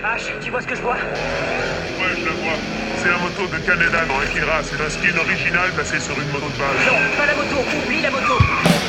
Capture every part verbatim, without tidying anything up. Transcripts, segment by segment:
H, tu vois ce que je vois? Ouais, je la vois. C'est la moto de Canada dans Akira. C'est un skin original placé sur une moto de base. Non, pas la moto, oublie la moto.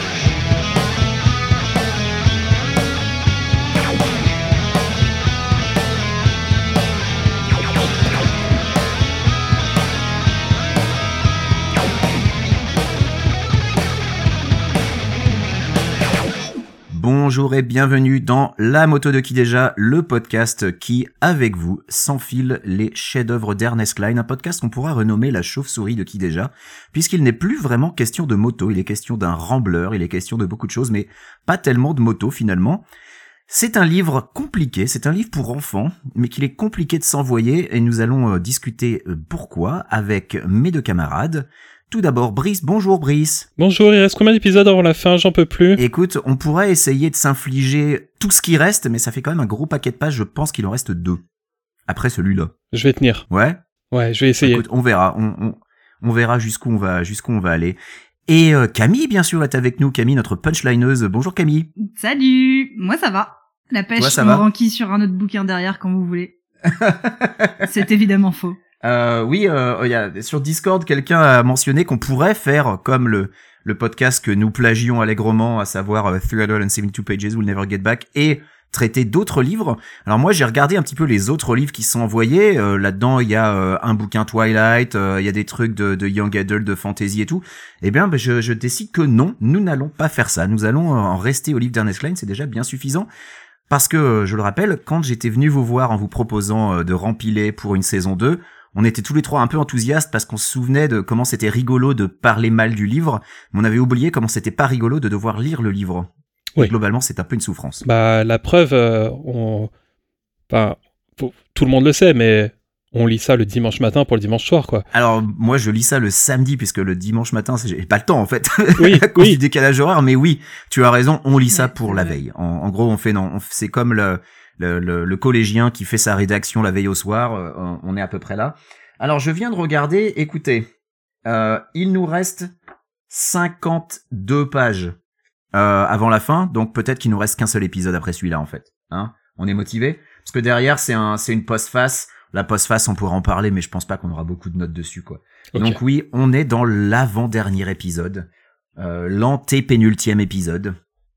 Bonjour et bienvenue dans La Moto de Qui Déjà, le podcast qui, avec vous, s'enfile les chefs-d'œuvre d'Ernest Cline, un podcast qu'on pourra renommer la chauve-souris de Qui Déjà, puisqu'il n'est plus vraiment question de moto, il est question d'un Rambler, il est question de beaucoup de choses, mais pas tellement de moto finalement. C'est un livre compliqué, c'est un livre pour enfants, mais qu'il est compliqué de s'envoyer, et nous allons euh, discuter euh, pourquoi avec mes deux camarades. Tout d'abord, Brice. Bonjour, Brice. Bonjour, il reste combien d'épisodes avant la fin? J'en peux plus. Écoute, on pourrait essayer de s'infliger tout ce qui reste, mais ça fait quand même un gros paquet de pages. Je pense qu'il en reste deux. Après celui-là. Je vais tenir. Ouais? Ouais, je vais essayer. Écoute, on verra. On, on, on verra jusqu'où on va, jusqu'où on va aller. Et euh, Camille, bien sûr, est avec nous. Camille, notre punchlineuse. Bonjour, Camille. Salut. Moi, ça va. La pêche, Toi, ça on va renquille sur un autre bouquin derrière quand vous voulez. C'est évidemment faux. Euh, oui, euh, y a, sur Discord, quelqu'un a mentionné qu'on pourrait faire comme le, le podcast que nous plagions allègrement, à savoir uh, three hundred seventy-two pages will never get back, et traiter d'autres livres. Alors moi, j'ai regardé un petit peu les autres livres qui sont envoyés. Euh, là-dedans, il y a euh, un bouquin Twilight, il euh, y a des trucs de, de young adult, de fantasy et tout. Eh bien, bah, je, je décide que non, nous n'allons pas faire ça. Nous allons euh, en rester au livre d'Ernest Cline, c'est déjà bien suffisant. Parce que, je le rappelle, quand j'étais venu vous voir en vous proposant euh, de rempiler pour une saison deux, on était tous les trois un peu enthousiastes parce qu'on se souvenait de comment c'était rigolo de parler mal du livre, mais on avait oublié comment c'était pas rigolo de devoir lire le livre. Oui. Et globalement, c'est un peu une souffrance. Bah, la preuve, euh, on... enfin, faut... tout le monde le sait, mais on lit ça le dimanche matin pour le dimanche soir, quoi. Alors, moi, je lis ça le samedi, puisque le dimanche matin, c'est... j'ai pas le temps, en fait. Oui, à cause oui. du décalage horaire, mais oui, tu as raison, on lit ça Ouais, pour c'est la vrai. veille. En, en gros, on fait, non, on... c'est comme le, le, le, le collégien qui fait sa rédaction la veille au soir, euh, on est à peu près là. Alors, je viens de regarder, écoutez, euh, il nous reste cinquante-deux pages euh, avant la fin, donc peut-être qu'il nous reste qu'un seul épisode après celui-là, en fait. Hein, on est motivé? Parce que derrière, c'est un, c'est une postface. La postface, on pourra en parler, mais je pense pas qu'on aura beaucoup de notes dessus, quoi. Ok. Donc oui, on est dans l'avant-dernier épisode, euh, l'antépénultième épisode.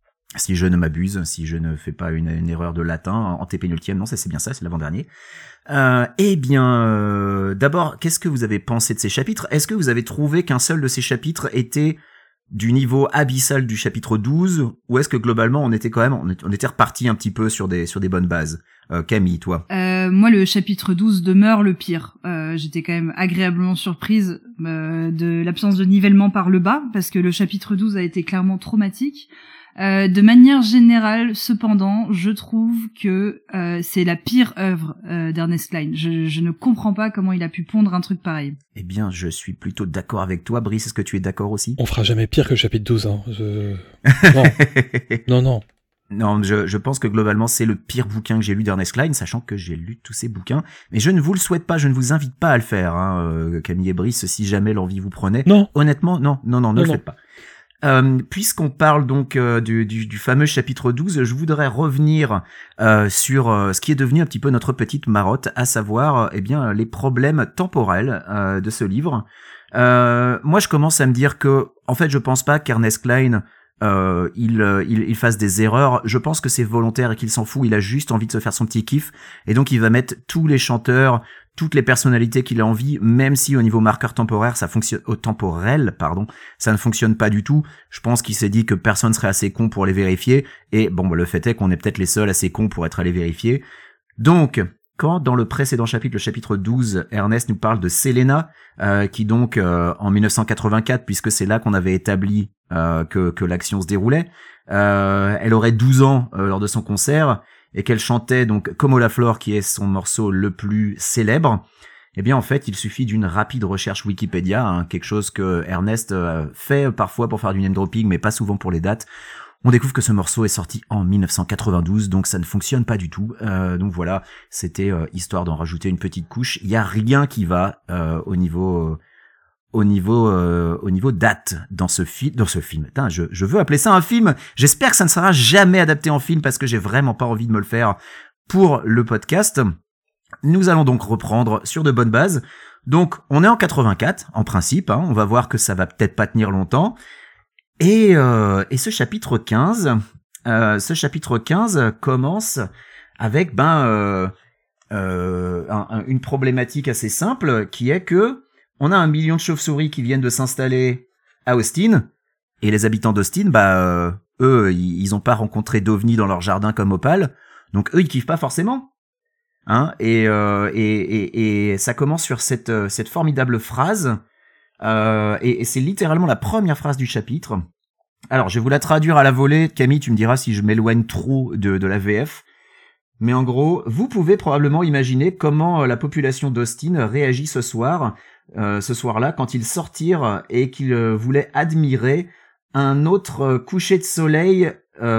Si je ne m'abuse, si je ne fais pas une, une erreur de latin, antépénultième, non, ça c'est bien ça, c'est l'avant-dernier. Euh, eh bien, euh, d'abord, qu'est-ce que vous avez pensé de ces chapitres? Est-ce que vous avez trouvé qu'un seul de ces chapitres était du niveau abyssal du chapitre douze, ou est-ce que globalement on était quand même, on était, on était reparti un petit peu sur des sur des bonnes bases? euh, Camille, toi? Euh, moi, le chapitre douze demeure le pire. Euh, j'étais quand même agréablement surprise euh, de l'absence de nivellement par le bas, parce que le chapitre douze a été clairement traumatique. Euh, de manière générale, cependant, je trouve que euh, c'est la pire œuvre euh, d'Ernest Cline. Je, je ne comprends pas comment il a pu pondre un truc pareil. Eh bien, je suis plutôt d'accord avec toi, Brice. Est-ce que tu es d'accord aussi? On fera jamais pire que le chapitre douze, hein. Je... Non, non, non. Non, je, je pense que globalement, c'est le pire bouquin que j'ai lu d'Ernest Cline, sachant que j'ai lu tous ces bouquins. Mais je ne vous le souhaite pas, je ne vous invite pas à le faire, hein, euh, Camille et Brice, si jamais l'envie vous prenait. Non. Honnêtement, non, non, non, ne Non, le non. faites pas. Euh, puisqu'on parle donc euh, du, du, du fameux chapitre douze, je voudrais revenir euh, sur euh, ce qui est devenu un petit peu notre petite marotte, à savoir euh, eh bien les problèmes temporels euh, de ce livre. Euh, moi, je commence à me dire que, en fait, je pense pas qu'Ernest Cline euh, il, euh, il, il fasse des erreurs. Je pense que c'est volontaire et qu'il s'en fout. Il a juste envie de se faire son petit kiff, et donc il va mettre tous les chanteurs, toutes les personnalités qu'il a envie, même si au niveau marqueur temporaire, ça fonctionne, au temporel, pardon, ça ne fonctionne pas du tout. Je pense qu'il s'est dit que personne serait assez con pour les vérifier, et bon, bah, le fait est qu'on est peut-être les seuls assez cons pour être allés vérifier. Donc, quand dans le précédent chapitre, le chapitre douze, Ernest nous parle de Selena, euh, qui donc, euh, en mille neuf cent quatre-vingt-quatre, puisque c'est là qu'on avait établi euh, que, que l'action se déroulait, euh, elle aurait douze ans euh, lors de son concert, et qu'elle chantait donc Como la Flor, qui est son morceau le plus célèbre. Eh bien, en fait, il suffit d'une rapide recherche Wikipédia, hein, quelque chose que Ernest euh, fait parfois pour faire du name dropping, mais pas souvent pour les dates. On découvre que ce morceau est sorti en mille neuf cent quatre-vingt-douze, donc ça ne fonctionne pas du tout. Euh, donc voilà, c'était euh, histoire d'en rajouter une petite couche. Il y a rien qui va euh, au niveau, euh, au niveau, euh, au niveau date dans ce film, dans ce film. Putain, je, je veux appeler ça un film. J'espère que ça ne sera jamais adapté en film parce que j'ai vraiment pas envie de me le faire pour le podcast. Nous allons donc reprendre sur de bonnes bases. Donc, on est en quatre-vingt-quatre, en principe, hein, on va voir que ça va peut-être pas tenir longtemps. Et, euh, et ce chapitre quinze, euh, ce chapitre quinze commence avec, ben, euh, euh, un, un, une problématique assez simple, qui est que on a un million de chauves-souris qui viennent de s'installer à Austin, et les habitants d'Austin, bah, euh, eux, ils, ils ont pas rencontré d'ovnis dans leur jardin comme Opal, donc eux, ils kiffent pas forcément. Hein, et, euh, et, et, et ça commence sur cette, cette formidable phrase, euh, et, et c'est littéralement la première phrase du chapitre. Alors, je vais vous la traduire à la volée. Camille, tu me diras si je m'éloigne trop de, de la V F. Mais en gros, vous pouvez probablement imaginer comment la population d'Austin réagit ce soir, euh, ce soir-là, quand ils sortirent et qu'ils euh, voulaient admirer un autre coucher de soleil.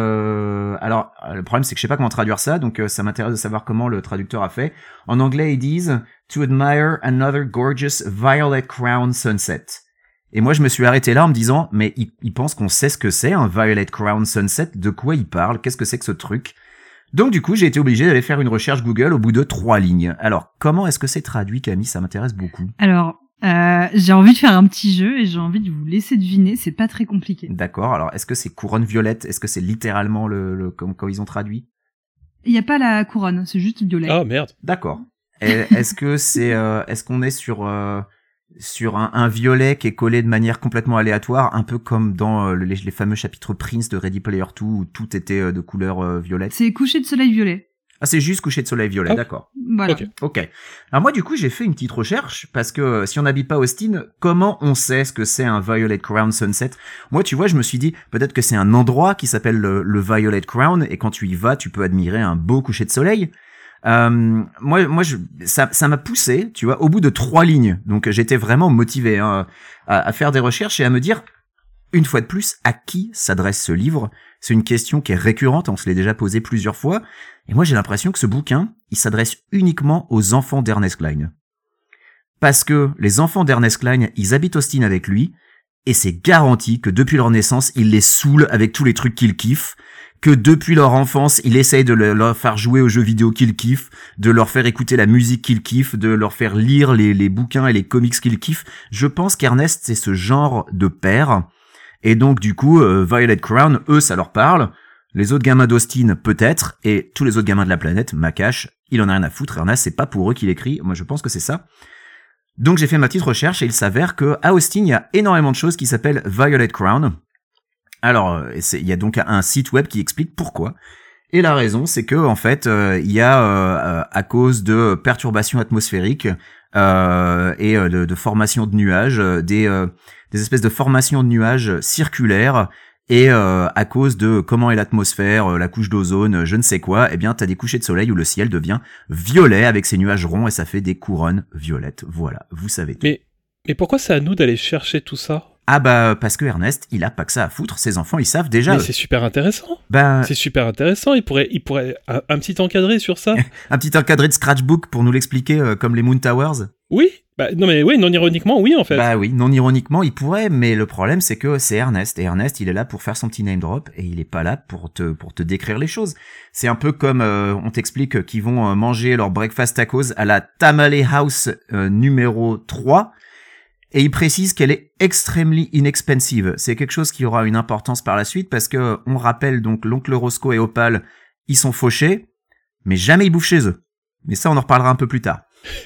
Euh, alors, le problème, c'est que je sais pas comment traduire ça, donc euh, ça m'intéresse de savoir comment le traducteur a fait. En anglais, ils disent « To admire another gorgeous violet crown sunset ». Et moi, je me suis arrêté là en me disant « Mais ils, ils pensent qu'on sait ce que c'est, un violet crown sunset, de quoi ils parlent, qu'est-ce que c'est que ce truc ?» Donc du coup, j'ai été obligé d'aller faire une recherche Google au bout de trois lignes. Alors, comment est-ce que c'est traduit, Camille? Ça m'intéresse beaucoup. Alors... Euh, j'ai envie de faire un petit jeu et j'ai envie de vous laisser deviner, c'est pas très compliqué. D'accord, alors est-ce que c'est couronne violette? Est-ce que c'est littéralement le, le comme quand ils ont traduit? Il y a pas la couronne, c'est juste violet. Ah merde. D'accord. Et, est-ce que c'est euh, est-ce qu'on est sur euh, sur un, un violet qui est collé de manière complètement aléatoire, un peu comme dans euh, les, les fameux chapitres Prince de Ready Player deux où tout était euh, de couleur euh, violette? C'est coucher de soleil violet. Ah, c'est juste coucher de soleil violet, oh. D'accord. Voilà. Ok. Ok. Alors moi, du coup, j'ai fait une petite recherche parce que euh, si on n'habite pas Austin, comment on sait ce que c'est un Violet Crown Sunset? Moi, tu vois, je me suis dit peut-être que c'est un endroit qui s'appelle le, le Violet Crown et quand tu y vas, tu peux admirer un beau coucher de soleil. Euh, moi, moi, je, ça, ça m'a poussé, tu vois, au bout de trois lignes. Donc, j'étais vraiment motivé hein, à, à faire des recherches et à me dire, une fois de plus, à qui s'adresse ce livre? C'est une question qui est récurrente, on se l'est déjà posée plusieurs fois. Et moi, j'ai l'impression que ce bouquin, il s'adresse uniquement aux enfants d'Ernest Cline. Parce que les enfants d'Ernest Cline, ils habitent Austin avec lui, et c'est garanti que depuis leur naissance, il les saoule avec tous les trucs qu'ils kiffent, que depuis leur enfance, il essaye de leur faire jouer aux jeux vidéo qu'ils kiffent, de leur faire écouter la musique qu'ils kiffent, de leur faire lire les, les bouquins et les comics qu'ils kiffent. Je pense qu'Ernest, c'est ce genre de père. Et donc, du coup, euh, Violet Crown, eux, ça leur parle. Les autres gamins d'Austin, peut-être. Et tous les autres gamins de la planète, Makash, il en a rien à foutre. Ernest, c'est pas pour eux qu'il écrit. Moi, je pense que c'est ça. Donc, j'ai fait ma petite recherche et il s'avère que à Austin, il y a énormément de choses qui s'appellent Violet Crown. Alors, il y a donc un site web qui explique pourquoi. Et la raison, c'est que, en fait, euh, il y a, euh, à cause de perturbations atmosphériques euh, et de, de formation de nuages, des... Euh, des espèces de formations de nuages circulaires et euh, à cause de comment est l'atmosphère, euh, la couche d'ozone, je ne sais quoi, eh bien t'as des couchers de soleil où le ciel devient violet avec ces nuages ronds et ça fait des couronnes violettes. Voilà, vous savez tout. Mais, mais pourquoi c'est à nous d'aller chercher tout ça? Ah bah parce que Ernest, il a pas que ça à foutre, ses enfants ils savent déjà. Mais c'est super intéressant. Ben c'est super intéressant, il pourrait, il pourrait un, un petit encadré sur ça. Un petit encadré de scratchbook pour nous l'expliquer euh, comme les Moon Towers. Oui, bah non mais oui, non ironiquement, oui en fait. Bah oui, non ironiquement, il pourrait, mais le problème c'est que c'est Ernest et Ernest, il est là pour faire son petit name drop et il est pas là pour te pour te décrire les choses. C'est un peu comme euh, on t'explique qu'ils vont euh, manger leur breakfast tacos à la Tamale House euh, numéro trois. Et il précise qu'elle est extremely inexpensive. C'est quelque chose qui aura une importance par la suite parce que on rappelle donc l'oncle Roscoe et Opal, ils sont fauchés, mais jamais ils bouffent chez eux. Mais ça, on en reparlera un peu plus tard.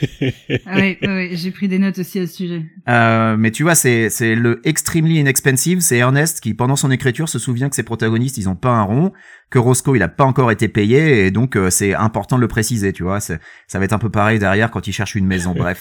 Ah oui, oui, oui, j'ai pris des notes aussi à ce sujet. Euh, mais tu vois, c'est c'est le extremely inexpensive. C'est Ernest qui, pendant son écriture, se souvient que ses protagonistes, ils ont pas un rond, que Roscoe, il a pas encore été payé, et donc euh, c'est important de le préciser. Tu vois, c'est, ça va être un peu pareil derrière quand il cherche une maison. Bref.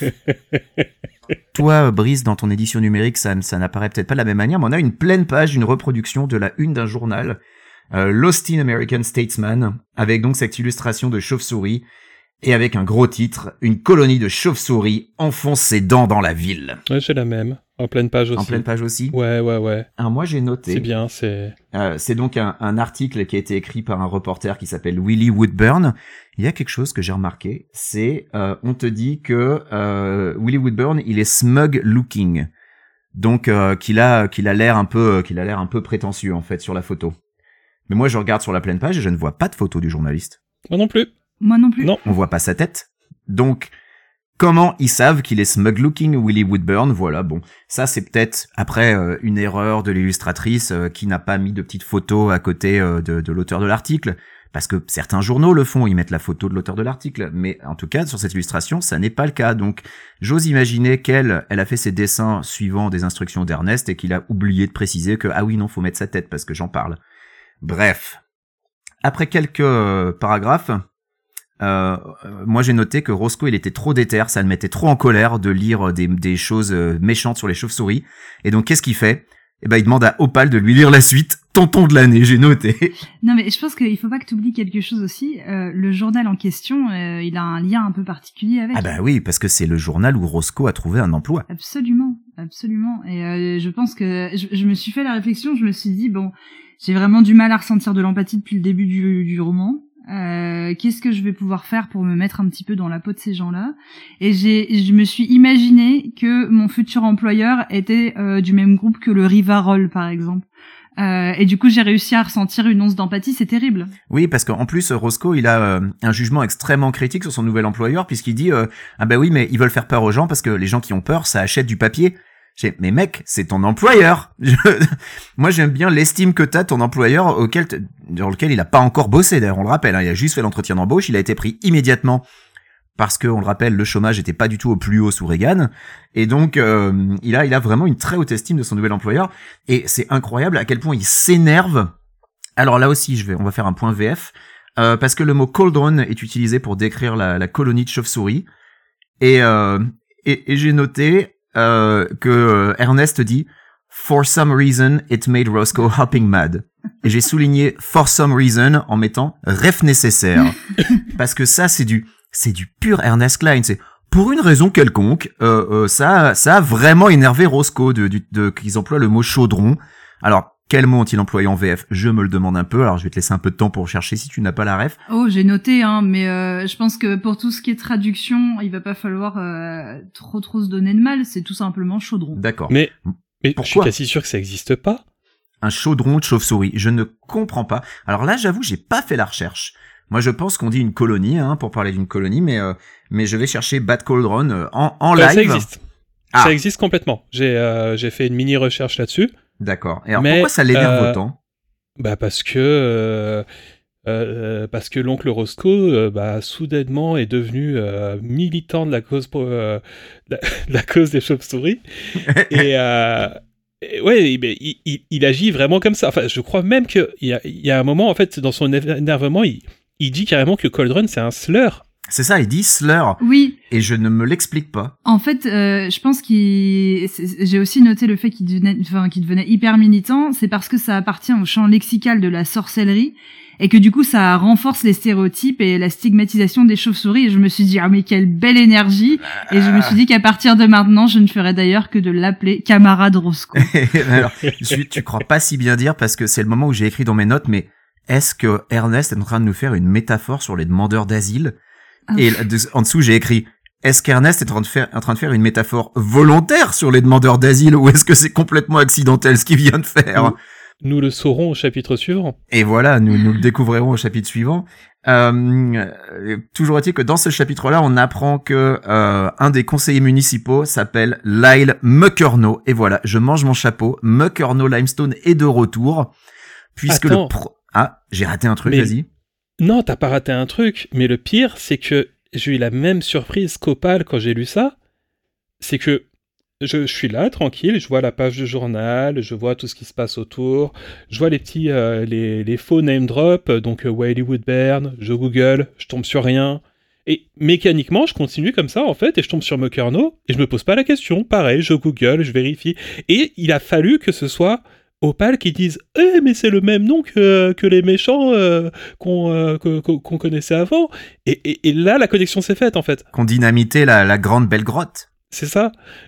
Toi, Brice, dans ton édition numérique, ça, ça n'apparaît peut-être pas de la même manière, mais on a une pleine page, une reproduction de la une d'un journal, euh, l'Austin American Statesman, avec donc cette illustration de chauve-souris, et avec un gros titre, une colonie de chauves-souris enfonce ses dents dans la ville. Ouais, j'ai la même, en pleine page aussi. En pleine page aussi. Ouais, ouais, ouais. Alors moi, j'ai noté. C'est bien, c'est... Euh, c'est donc un, un article qui a été écrit par un reporter qui s'appelle Willie Woodburn. Il y a quelque chose que j'ai remarqué, c'est euh, on te dit que euh, Willie Woodburn, il est smug looking, donc euh, qu'il a qu'il a l'air un peu qu'il a l'air un peu prétentieux en fait sur la photo. Mais moi, je regarde sur la pleine page et je ne vois pas de photo du journaliste. Moi non plus. Moi non plus. Non. On voit pas sa tête, Donc, comment ils savent qu'il est smug looking Willie Woodburn? Voilà, bon, ça c'est peut-être après euh, une erreur de l'illustratrice euh, qui n'a pas mis de petites photos à côté euh, de, de l'auteur de l'article, parce que certains journaux le font, ils mettent la photo de l'auteur de l'article, mais en tout cas sur cette illustration ça n'est pas le cas. Donc j'ose imaginer qu'elle elle a fait ses dessins suivant des instructions d'Ernest et qu'il a oublié de préciser que ah oui non faut mettre sa tête parce que j'en parle. Bref, après quelques euh, paragraphes. Euh, moi j'ai noté que Roscoe il était trop déter, ça le mettait trop en colère de lire des, des choses méchantes sur les chauves-souris, et donc qu'est-ce qu'il fait? Eh ben il demande à Opal de lui lire la suite, tonton de l'année, j'ai noté. Non mais je pense qu'il faut pas que tu oublies quelque chose aussi, euh, le journal en question, euh, il a un lien un peu particulier avec. Ah bah oui, parce que c'est le journal où Roscoe a trouvé un emploi. Absolument, absolument, et euh, je pense que je, je me suis fait la réflexion, je me suis dit bon, j'ai vraiment du mal à ressentir de l'empathie depuis le début du, du roman. Euh, qu'est-ce que je vais pouvoir faire pour me mettre un petit peu dans la peau de ces gens-là? Et j'ai, je me suis imaginé que mon futur employeur était euh, du même groupe que le Rivarol, par exemple. Euh, et du coup, j'ai réussi à ressentir une once d'empathie, c'est terrible. Oui, parce qu'en plus, Roscoe, il a euh, un jugement extrêmement critique sur son nouvel employeur, puisqu'il dit euh, ah ben oui, mais ils veulent faire peur aux gens parce que les gens qui ont peur, ça achète du papier. J'ai, mais mec, c'est ton employeur. Je... Moi, j'aime bien l'estime que t'as ton employeur auquel t... dans lequel il a pas encore bossé. D'ailleurs, on le rappelle, hein, il a juste fait l'entretien d'embauche. Il a été pris immédiatement parce que, on le rappelle, le chômage était pas du tout au plus haut sous Reagan. Et donc, euh, il a, il a vraiment une très haute estime de son nouvel employeur. Et c'est incroyable à quel point il s'énerve. Alors là aussi, je vais, on va faire un point V F euh, parce que le mot cauldron est utilisé pour décrire la, la colonie de chauves-souris. Et, euh, et, et j'ai noté. Euh, que euh, Ernest dit « For some reason, it made Roscoe hopping mad ». Et j'ai souligné « For some reason » en mettant « ref nécessaire ». Parce que ça, c'est du c'est du pur Ernest Cline. C'est pour une raison quelconque, euh, euh, ça, ça a vraiment énervé Roscoe de, de, de, qu'ils emploient le mot « chaudron ». Alors, quel mot ont-ils employé en V F? Je me le demande un peu, alors je vais te laisser un peu de temps pour chercher si tu n'as pas la ref. Oh, j'ai noté, hein, mais euh, je pense que pour tout ce qui est traduction, il va pas falloir euh, trop trop se donner de mal, c'est tout simplement chaudron. D'accord. Mais, mais pourquoi? Je suis quasi sûr que ça existe pas. Un chaudron de chauve-souris, je ne comprends pas. Alors là, j'avoue, j'ai pas fait la recherche. Moi, je pense qu'on dit une colonie, hein, pour parler d'une colonie, mais euh, mais je vais chercher Bad Cauldron euh, en, en live. Euh, ça existe. Ah. Ça existe complètement. J'ai euh, j'ai fait une mini recherche là-dessus. D'accord. Et alors mais, pourquoi ça l'énerve euh, autant? Bah parce que euh, euh, parce que l'oncle Roscoe euh, bah soudainement est devenu euh, militant de la cause pour, euh, de, la, de la cause des chauves-souris et, euh, et ouais il, il, il agit vraiment comme ça. Enfin je crois même que il y a, il y a un moment en fait dans son énervement il, il dit carrément que Cauldron c'est un slur. C'est ça, il dit slur. Oui. Et je ne me l'explique pas. En fait, euh, je pense qu'il, j'ai aussi noté le fait qu'il devenait, enfin, qu'il devenait hyper militant. C'est parce que ça appartient au champ lexical de la sorcellerie et que du coup, ça renforce les stéréotypes et la stigmatisation des chauves-souris. Et je me suis dit, ah mais quelle belle énergie. Et je me suis dit qu'à partir de maintenant, je ne ferais d'ailleurs que de l'appeler camarade Roscoe. Alors, je, tu crois pas si bien dire parce que c'est le moment où j'ai écrit dans mes notes, mais est-ce que Ernest est en train de nous faire une métaphore sur les demandeurs d'asile? Et en dessous, j'ai écrit « Est-ce qu'Ernest est en train, de faire, en train de faire une métaphore volontaire sur les demandeurs d'asile ou est-ce que c'est complètement accidentel ce qu'il vient de faire ?» Nous, nous le saurons au chapitre suivant. Et voilà, nous, nous le découvrirons au chapitre suivant. Euh, toujours est-il que dans ce chapitre-là, on apprend que euh, un des conseillers municipaux s'appelle Lyle Muckerno. Et voilà, je mange mon chapeau. Muckerno Limestone est de retour. Puisque Attends. le... Pro... Ah, j'ai raté un truc, Mais... vas-y. Non, t'as pas raté un truc, mais le pire, c'est que j'ai eu la même surprise qu'Opal quand j'ai lu ça. C'est que je, je suis là, tranquille, je vois la page du journal, je vois tout ce qui se passe autour, je vois les petits, euh, les, les faux name drop, donc euh, Wiley Woodburn, je Google, je tombe sur rien. Et mécaniquement, je continue comme ça, en fait, et je tombe sur Muckerno, et je me pose pas la question. Pareil, je Google, je vérifie. Et il a fallu que ce soit Opal qui disent « Eh, mais c'est le même nom que, que les méchants euh, qu'on, euh, que, qu'on connaissait avant. » et, et, et là, la connexion s'est faite, en fait. Qu'on dynamitait la, la grande belle grotte. C'est ça.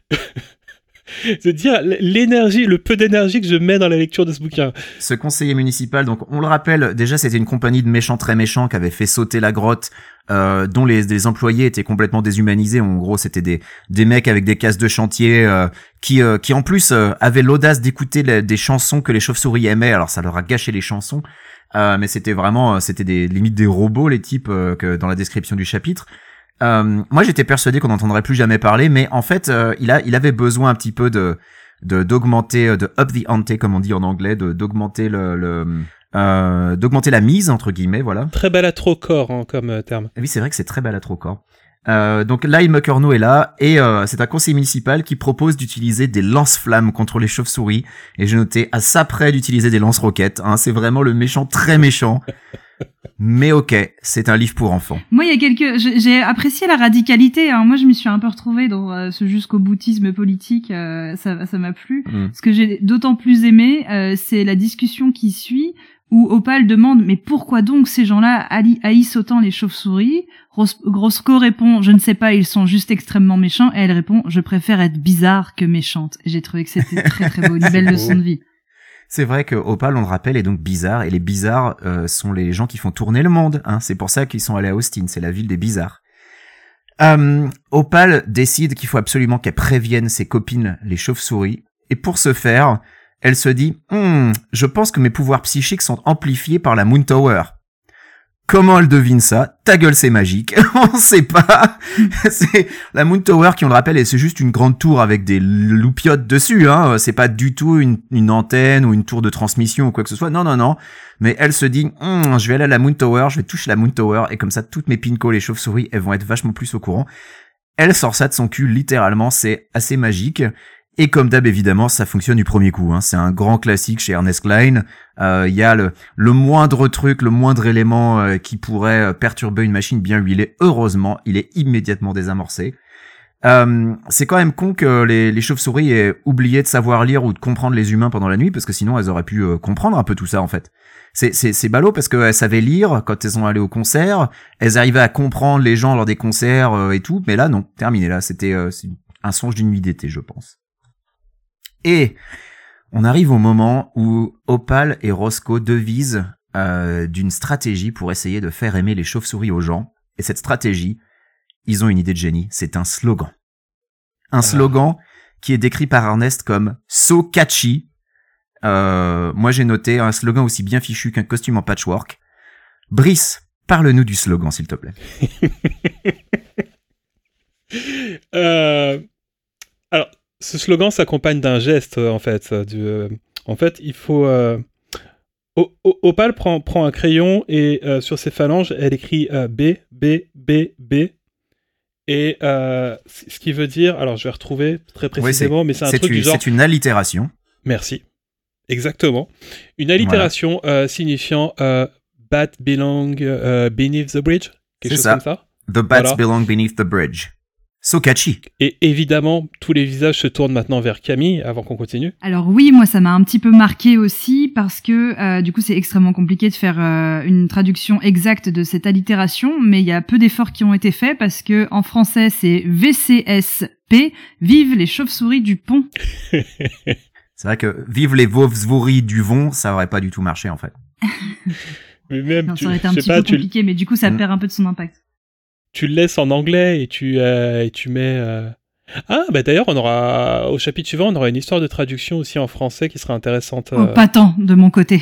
C'est dire l'énergie, le peu d'énergie que je mets dans la lecture de ce bouquin. Ce conseiller municipal, donc on le rappelle, déjà c'était une compagnie de méchants très méchants qui avait fait sauter la grotte, euh, dont les, les employés étaient complètement déshumanisés. En gros, c'était des, des mecs avec des casses de chantier euh, qui, euh, qui en plus euh, avaient l'audace d'écouter les, des chansons que les chauves-souris aimaient. Alors ça leur a gâché les chansons, euh, mais c'était vraiment, c'était des limite des robots les types euh, que dans la description du chapitre. Euh, moi, j'étais persuadé qu'on n'entendrait plus jamais parler, mais en fait, euh, il a, il avait besoin un petit peu de, de d'augmenter, de up the ante, comme on dit en anglais, de d'augmenter le, le euh, d'augmenter la mise entre guillemets, voilà. Très balatro-corps hein, comme euh, terme. Oui, c'est vrai que c'est très balatro-corps. Euh, donc Lyle McCurnow est là et euh, c'est un conseiller municipal qui propose d'utiliser des lance-flammes contre les chauves-souris et j'ai noté à ça près d'utiliser des lance-roquettes. Hein, c'est vraiment le méchant très méchant. Mais ok, c'est un livre pour enfants. Moi, il y a quelques, j'ai, j'ai apprécié la radicalité. Hein. Moi, je me suis un peu retrouvée dans euh, ce jusqu'au boutisme politique. Euh, ça, ça m'a plu. Mm. Ce que j'ai d'autant plus aimé, euh, c'est la discussion qui suit où Opal demande mais pourquoi donc ces gens-là haïssent autant les chauves-souris. Ros- Roscoe répond je ne sais pas, ils sont juste extrêmement méchants. Et elle répond je préfère être bizarre que méchante. Et j'ai trouvé que c'était très très beau, une belle leçon de vie. C'est vrai que Opal, on le rappelle, est donc bizarre, et les bizarres euh, sont les gens qui font tourner le monde. Hein. C'est pour ça qu'ils sont allés à Austin, c'est la ville des bizarres. Euh, Opal décide qu'il faut absolument qu'elle prévienne ses copines, les chauves-souris, et pour ce faire, elle se dit hm, « Je pense que mes pouvoirs psychiques sont amplifiés par la Moon Tower. » Comment elle devine ça? Ta gueule, c'est magique. On sait pas. C'est la Moon Tower qui, on le rappelle, c'est juste une grande tour avec des loupiottes dessus. Hein. C'est pas du tout une, une antenne ou une tour de transmission ou quoi que ce soit. Non, non, non. Mais elle se dit, hm, je vais aller à la Moon Tower, je vais toucher la Moon Tower et comme ça, toutes mes pincos, les chauves-souris, elles vont être vachement plus au courant. Elle sort ça de son cul, littéralement. C'est assez magique. Et comme d'hab, évidemment, ça fonctionne du premier coup. Hein. C'est un grand classique chez Ernest Cline. Il euh, y a le, le moindre truc, le moindre élément euh, qui pourrait perturber une machine bien huilée. Heureusement, il est immédiatement désamorcé. Euh, c'est quand même con que les, les chauves-souris aient oublié de savoir lire ou de comprendre les humains pendant la nuit, parce que sinon elles auraient pu euh, comprendre un peu tout ça en fait. C'est, c'est, c'est ballot parce qu'elles savaient lire quand elles sont allées au concert, elles arrivaient à comprendre les gens lors des concerts euh, et tout, mais là non, terminé là. C'était euh, c'est un songe d'une nuit d'été, je pense. Et on arrive au moment où Opal et Roscoe devisent euh, d'une stratégie pour essayer de faire aimer les chauves-souris aux gens. Et cette stratégie, ils ont une idée de génie, c'est un slogan. Un slogan qui est décrit par Ernest comme « so catchy ». Euh, moi j'ai noté un slogan aussi bien fichu qu'un costume en patchwork. Brice, parle-nous du slogan s'il te plaît. euh... Alors... Ce slogan s'accompagne d'un geste, en fait. Du, euh, en fait, il faut... Euh, o- o- Opal prend, prend un crayon et euh, sur ses phalanges, elle écrit euh, B, B, B, B. Et euh, ce qui veut dire... Alors, je vais retrouver très précisément, oui, mais c'est un c'est truc une, du genre... C'est une allitération. Merci. Exactement. Une allitération voilà. euh, signifiant euh, « Bat belong uh, beneath the bridge ». Quelque c'est chose ça. comme ça. The bats voilà. belong beneath the bridge. So catchy. Et évidemment, tous les visages se tournent maintenant vers Camille avant qu'on continue. Alors oui, moi ça m'a un petit peu marqué aussi parce que euh, du coup c'est extrêmement compliqué de faire euh, une traduction exacte de cette allitération, mais il y a peu d'efforts qui ont été faits parce que en français c'est V C S P, vive les chauves-souris du pont. C'est vrai que vive les chauves-souris du vent, ça aurait pas du tout marché en fait. Mais même, non, tu, ça aurait été un petit pas, peu compliqué, tu... mais du coup ça mmh. perd un peu de son impact. Tu le laisses en anglais et tu, euh, et tu mets... Euh... Ah, bah d'ailleurs, on aura au chapitre suivant, on aura une histoire de traduction aussi en français qui sera intéressante. Euh... Oh, pas tant, de mon côté.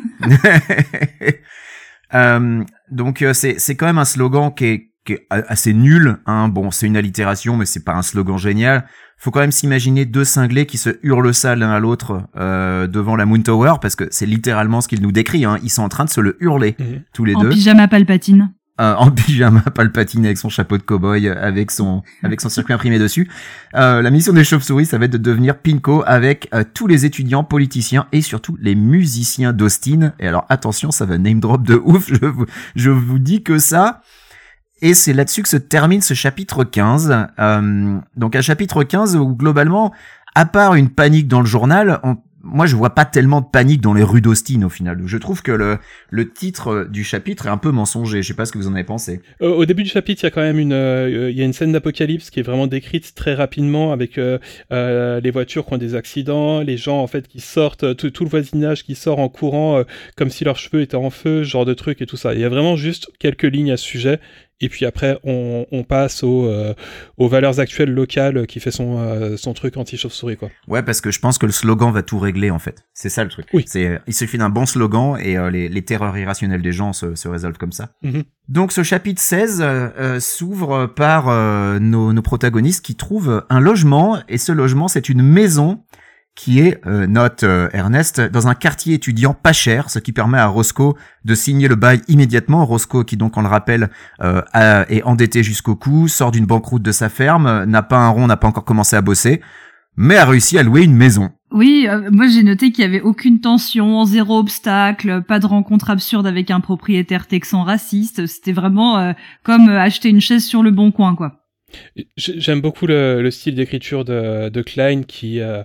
euh, donc, c'est, c'est quand même un slogan qui est, qui est assez nul. Hein. Bon, c'est une allitération, mais c'est pas un slogan génial. Faut quand même s'imaginer deux cinglés qui se hurlent ça l'un à l'autre euh, devant la Moon Tower, parce que c'est littéralement ce qu'il nous décrit. Hein. Ils sont en train de se le hurler, mmh. tous les en deux. En pyjama Palpatine. Euh, en pyjama Palpatine avec son chapeau de cow-boy, avec son avec son circuit imprimé dessus. Euh, la mission des chauves-souris, ça va être de devenir Pinko avec euh, tous les étudiants, politiciens et surtout les musiciens d'Austin. Et alors attention, ça va name drop de ouf, je vous, je vous dis que ça. Et c'est là-dessus que se termine ce chapitre quinze. Euh, donc un chapitre quinze où globalement, à part une panique dans le journal, on moi, je vois pas tellement de panique dans les rues d'Austin, au final. Je trouve que le, le titre du chapitre est un peu mensonger. Je sais pas ce que vous en avez pensé. Euh, au début du chapitre, il y a quand même une, euh, il y a une scène d'apocalypse qui est vraiment décrite très rapidement avec euh, euh, les voitures qui ont des accidents, les gens, en fait, qui sortent, tout, tout le voisinage qui sort en courant, euh, comme si leurs cheveux étaient en feu, ce genre de truc et tout ça. Il y a vraiment juste quelques lignes à ce sujet et puis après on, on passe aux, euh, aux valeurs actuelles locales qui fait son, euh, son truc anti-chauve-souris, quoi. Ouais, parce que je pense que le slogan va tout régler, en fait. C'est ça le truc. Oui. C'est, il suffit d'un bon slogan et euh, les, les terreurs irrationnelles des gens se, se résolvent comme ça. Mm-hmm. Donc ce chapitre seize euh, euh, s'ouvre par euh, nos, nos protagonistes qui trouvent un logement, et ce logement, c'est une maison qui est, euh, note euh, Ernest, dans un quartier étudiant pas cher, ce qui permet à Roscoe de signer le bail immédiatement. Roscoe, qui donc, on le rappelle, euh, a, est endetté jusqu'au cou, sort d'une banqueroute de sa ferme, n'a pas un rond, n'a pas encore commencé à bosser, mais a réussi à louer une maison. Oui, euh, moi j'ai noté qu'il y avait aucune tension, zéro obstacle, pas de rencontre absurde avec un propriétaire texan raciste. C'était vraiment euh, comme euh, acheter une chaise sur le bon coin, quoi. J'aime beaucoup le, le style d'écriture de, de Cline qui... Euh...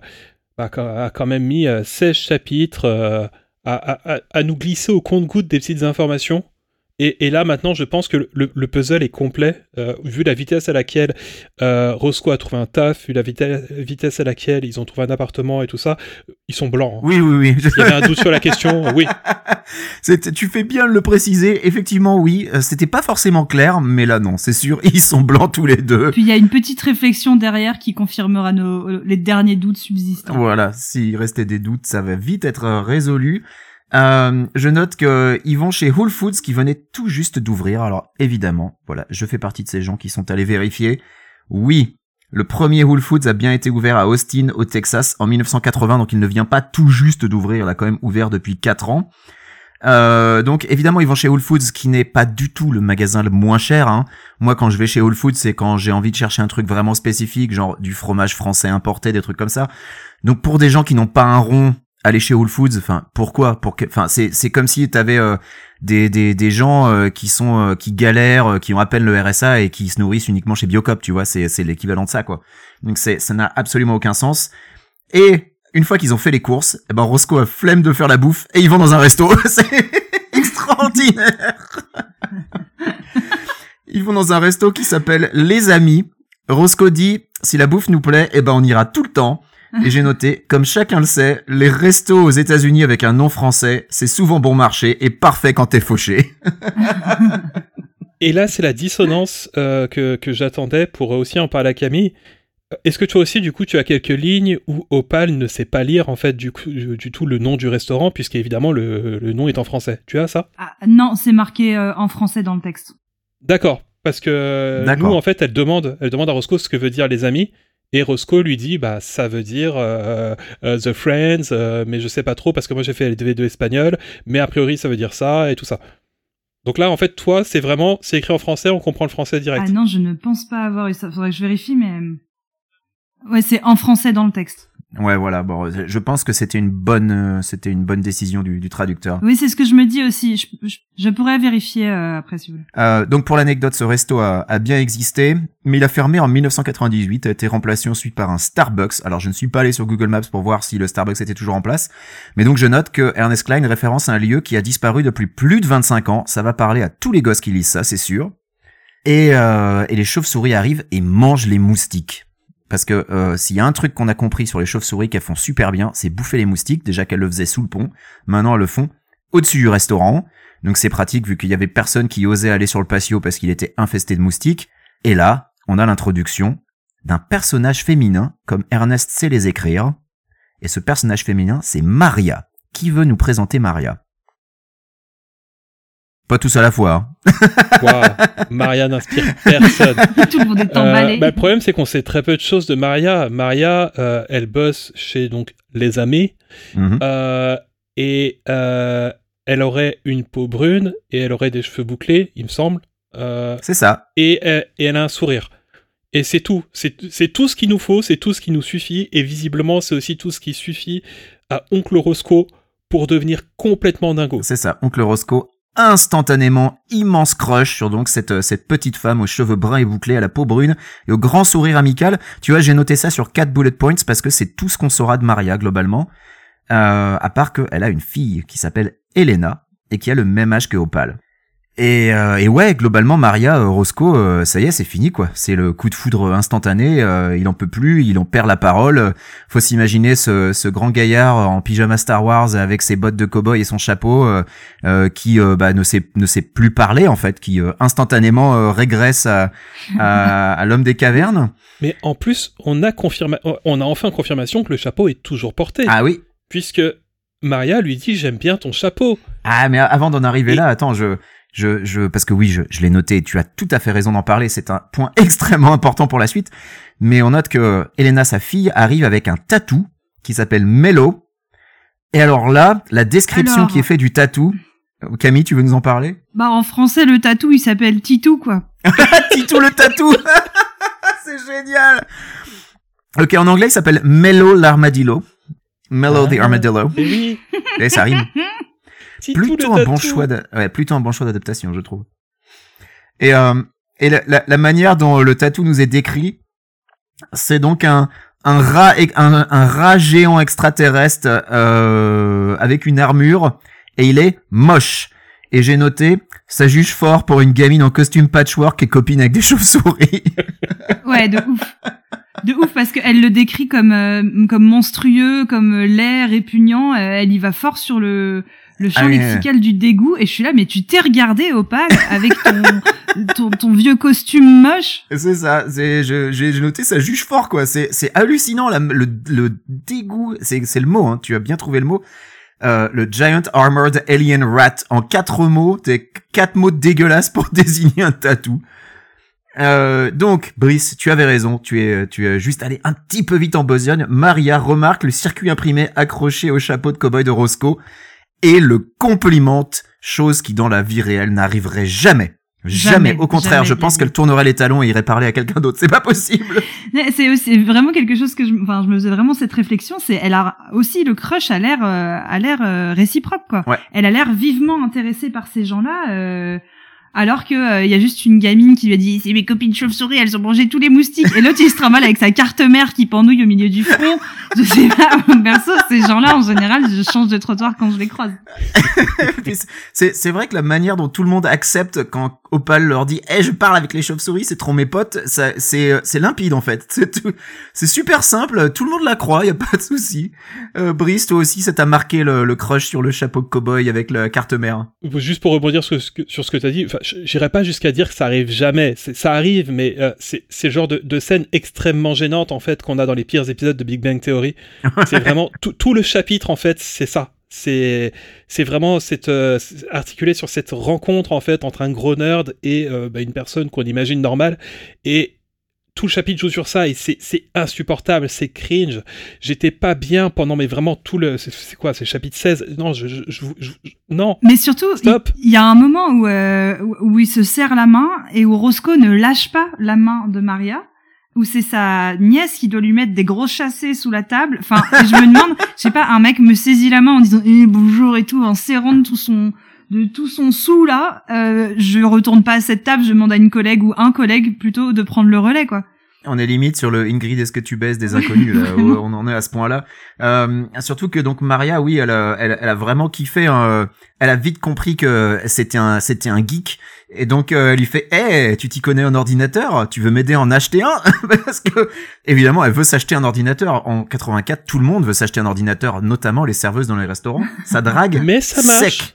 a quand même mis euh, seize chapitres euh, à, à, à nous glisser au compte-gouttes des petites informations. Et, et là, maintenant, je pense que le, le puzzle est complet, euh, vu la vitesse à laquelle euh, Roscoe a trouvé un taf, vu la vita- vitesse à laquelle ils ont trouvé un appartement et tout ça. Ils sont blancs. Hein. Oui, oui, oui. Il y avait un doute sur la question, oui. C'est, tu fais bien de le préciser. Effectivement, oui. Euh, c'était pas forcément clair, mais là, non, c'est sûr. Ils sont blancs tous les deux. Puis il y a une petite réflexion derrière qui confirmera nos, les derniers doutes subsistants. Voilà. S'il restait des doutes, ça va vite être résolu. Euh, je note que ils vont chez Whole Foods qui venait tout juste d'ouvrir. Alors évidemment, voilà, je fais partie de ces gens qui sont allés vérifier. Oui, le premier Whole Foods a bien été ouvert à Austin, au Texas, en mille neuf cent quatre-vingts, donc il ne vient pas tout juste d'ouvrir, il a quand même ouvert depuis quatre ans. Euh, donc évidemment, ils vont chez Whole Foods, qui n'est pas du tout le magasin le moins cher, hein. Moi, quand je vais chez Whole Foods, c'est quand j'ai envie de chercher un truc vraiment spécifique, genre du fromage français importé, des trucs comme ça. Donc pour des gens qui n'ont pas un rond, aller chez Whole Foods, enfin pourquoi pour que, enfin c'est c'est comme si t'avais euh, des des des gens euh, qui sont euh, qui galèrent, euh, qui ont à peine le R S A et qui se nourrissent uniquement chez Biocop, tu vois, c'est c'est l'équivalent de ça, quoi. Donc c'est ça n'a absolument aucun sens. Et une fois qu'ils ont fait les courses, eh ben Roscoe a flemme de faire la bouffe et ils vont dans un resto. C'est extraordinaire. Ils vont dans un resto qui s'appelle Les Amis. Roscoe dit, si la bouffe nous plaît, eh ben on ira tout le temps. Et j'ai noté, comme chacun le sait, les restos aux États-Unis avec un nom français, c'est souvent bon marché et parfait quand t'es fauché. Et là, c'est la dissonance euh, que, que j'attendais pour aussi en parler à Camille. Est-ce que toi aussi, du coup, tu as quelques lignes où Opal ne sait pas lire, en fait, du, coup, du tout le nom du restaurant, puisqu'évidemment, le, le nom est en français. Tu as ça ? Ah, non, c'est marqué euh, en français dans le texte. D'accord, parce que D'accord. nous, en fait, elle demande, elle demande à Roscoe ce que veut dire les amis, et Roscoe lui dit, bah, ça veut dire euh, euh, The Friends, euh, mais je sais pas trop, parce que moi, j'ai fait les D V D espagnol, mais a priori, ça veut dire ça, et tout ça. Donc là, en fait, toi, c'est vraiment, c'est écrit en français, on comprend le français direct. Ah non, je ne pense pas avoir eu ça. Faudrait que je vérifie, mais... Ouais, c'est en français dans le texte. Ouais, voilà. Bon, je pense que c'était une bonne, euh, c'était une bonne décision du, du traducteur. Oui, c'est ce que je me dis aussi. Je, je, je pourrais vérifier euh, après, si vous voulez. Euh, donc pour l'anecdote, ce resto a, a bien existé, mais il a fermé en mille neuf cent quatre-vingt-dix-huit, a été remplacé ensuite par un Starbucks. Alors je ne suis pas allé sur Google Maps pour voir si le Starbucks était toujours en place, mais donc je note que Ernest Cline référence à un lieu qui a disparu depuis plus de vingt-cinq ans. Ça va parler à tous les gosses qui lisent ça, c'est sûr. Et, euh, et les chauves-souris arrivent et mangent les moustiques. Parce que euh, s'il y a un truc qu'on a compris sur les chauves-souris qu'elles font super bien, c'est bouffer les moustiques. Déjà qu'elles le faisaient sous le pont, maintenant elles le font au-dessus du restaurant. Donc c'est pratique vu qu'il y avait personne qui osait aller sur le patio parce qu'il était infesté de moustiques. Et là, on a l'introduction d'un personnage féminin comme Ernest sait les écrire. Et ce personnage féminin, c'est Maria. Qui veut nous présenter Maria ? Pas tous à la fois. Hein. Wow. Maria n'inspire personne. Tout le monde est emballé. Euh, bah, le problème, c'est qu'on sait très peu de choses de Maria. Maria, euh, elle bosse chez donc les Amis, Mm-hmm. euh, et euh, elle aurait une peau brune et elle aurait des cheveux bouclés, il me semble. Euh, C'est ça. et, elle, et elle a un sourire. Et c'est tout. C'est, c'est tout ce qu'il nous faut, c'est tout ce qui nous suffit. Et visiblement, c'est aussi tout ce qui suffit à Oncle Roscoe pour devenir complètement dingo. C'est ça. Oncle Roscoe, instantanément, immense crush sur donc cette, cette petite femme aux cheveux bruns et bouclés, à la peau brune et au grand sourire amical. Tu vois, j'ai noté ça sur quatre bullet points parce que c'est tout ce qu'on saura de Maria, globalement. Euh, à part qu'elle a une fille qui s'appelle Elena et qui a le même âge que Opal. Et, euh, et ouais, globalement, Maria, euh, Roscoe, euh, ça y est, c'est fini, quoi. C'est le coup de foudre instantané. Euh, il en peut plus, il en perd la parole. Faut s'imaginer ce, ce grand gaillard en pyjama Star Wars avec ses bottes de cow-boy et son chapeau, euh, euh, qui euh, bah, ne sait ne sait plus parler en fait, qui euh, instantanément euh, régresse à, à, à l'homme des cavernes. Mais en plus, on a confirma... on a enfin confirmation que le chapeau est toujours porté. Ah oui. Puisque Maria lui dit j'aime bien ton chapeau. Ah mais avant d'en arriver et... là, attends, je Je, je, parce que oui, je, je l'ai noté, tu as tout à fait raison d'en parler, c'est un point extrêmement important pour la suite, mais on note que Elena, sa fille, arrive avec un tatou qui s'appelle Mello, et alors là, la description alors... qui est faite du tatou, Camille, tu veux nous en parler? Bah, en français, le tatou, il s'appelle Titou, quoi. Titou le tatou. C'est génial. Ok, en anglais, il s'appelle Mello l'armadillo. Mello ah, the armadillo. Et oui. Et ça rime. Titou Plutôt un bon choix, de... ouais, plutôt un bon choix d'adaptation, je trouve. Et euh, et la, la, la manière dont le tatou nous est décrit, c'est donc un un rat un, un rat géant extraterrestre euh, avec une armure, et il est moche. Et j'ai noté, ça juge fort pour une gamine en costume patchwork et copine avec des chauves-souris. Ouais, de ouf. De ouf, parce qu'elle le décrit comme euh, comme monstrueux, comme euh, laid, répugnant. Euh, elle y va fort sur le le champ ah, lexical ouais. du dégoût, et je suis là, mais tu t'es regardé, Opal, avec ton, ton, ton vieux costume moche. C'est ça, c'est, je, j'ai, j'ai noté, ça juge fort, quoi. C'est, c'est hallucinant, la, le, le dégoût, c'est, c'est le mot, hein, tu as bien trouvé le mot. Euh, le Giant Armored Alien Rat, en quatre mots, t'es quatre mots dégueulasses pour désigner un tatou. Euh, donc, Brice, tu avais raison, tu es, tu es juste allé un petit peu vite en besogne. Maria remarque le circuit imprimé accroché au chapeau de cow-boy de Roscoe et le complimente, chose qui dans la vie réelle n'arriverait jamais. Jamais. Jamais. Au contraire, jamais, je pense jamais. Qu'elle tournerait les talons et irait parler à quelqu'un d'autre. C'est pas possible. C'est aussi vraiment quelque chose que je, enfin, je me faisais vraiment cette réflexion. C'est, elle a aussi le crush a l'air, euh, a l'air euh, réciproque, quoi. Ouais. Elle a l'air vivement intéressée par ces gens-là. Euh... Alors que il euh, y a juste une gamine qui lui a dit c'est mes copines chauves-souris, elles ont mangé tous les moustiques, et l'autre il se trimballe avec sa carte mère qui pendouille au milieu du front. Je sais pas, perso ces gens-là en général je change de trottoir quand je les croise. c'est c'est vrai que la manière dont tout le monde accepte quand Opal leur dit eh hey, je parle avec les chauves-souris, c'est trop mes potes, ça c'est c'est limpide en fait. C'est tout, c'est super simple, tout le monde la croit, y a pas de souci. Euh, Brice, toi aussi ça t'a marqué le, le crush sur le chapeau de cow-boy avec la carte mère. Juste pour rebondir sur ce que, sur ce que t'as dit, enfin j'irais pas jusqu'à dire que ça arrive jamais, c'est, ça arrive, mais euh, c'est, c'est le genre de, de scène extrêmement gênante en fait qu'on a dans les pires épisodes de Big Bang Theory. C'est vraiment tout, tout le chapitre en fait, c'est ça. C'est c'est vraiment cette euh, articulé sur cette rencontre en fait entre un gros nerd et euh, bah, une personne qu'on imagine normale, et tout le chapitre joue sur ça, et c'est c'est insupportable, c'est cringe. J'étais pas bien pendant mais vraiment tout le c'est, c'est quoi, c'est chapitre seize. Non, je je, je, je, je non. Mais surtout il y, y a un moment où euh, où il se serre la main et où Roscoe ne lâche pas la main de Maria, où c'est sa nièce qui doit lui mettre des gros chassés sous la table. Enfin, je me demande, je sais pas, un mec me saisit la main en disant eh, bonjour et tout, en serrant de tout son de tout son sou là, euh, je retourne pas à cette table, je demande à une collègue ou un collègue plutôt de prendre le relais, quoi. On est limite sur le Ingrid, est-ce que tu baisses des inconnus là, on en est à ce point-là. Euh, surtout que donc Maria, oui, elle a, elle, elle a vraiment kiffé. Hein, elle a vite compris que c'était un, c'était un geek, et donc euh, elle lui fait, hey, tu t'y connais en ordinateur, tu veux m'aider à en acheter un? Parce que évidemment, elle veut s'acheter un ordinateur. En quatre-vingt-quatre, tout le monde veut s'acheter un ordinateur, notamment les serveuses dans les restaurants. Ça drague. Mais ça marche. Sec.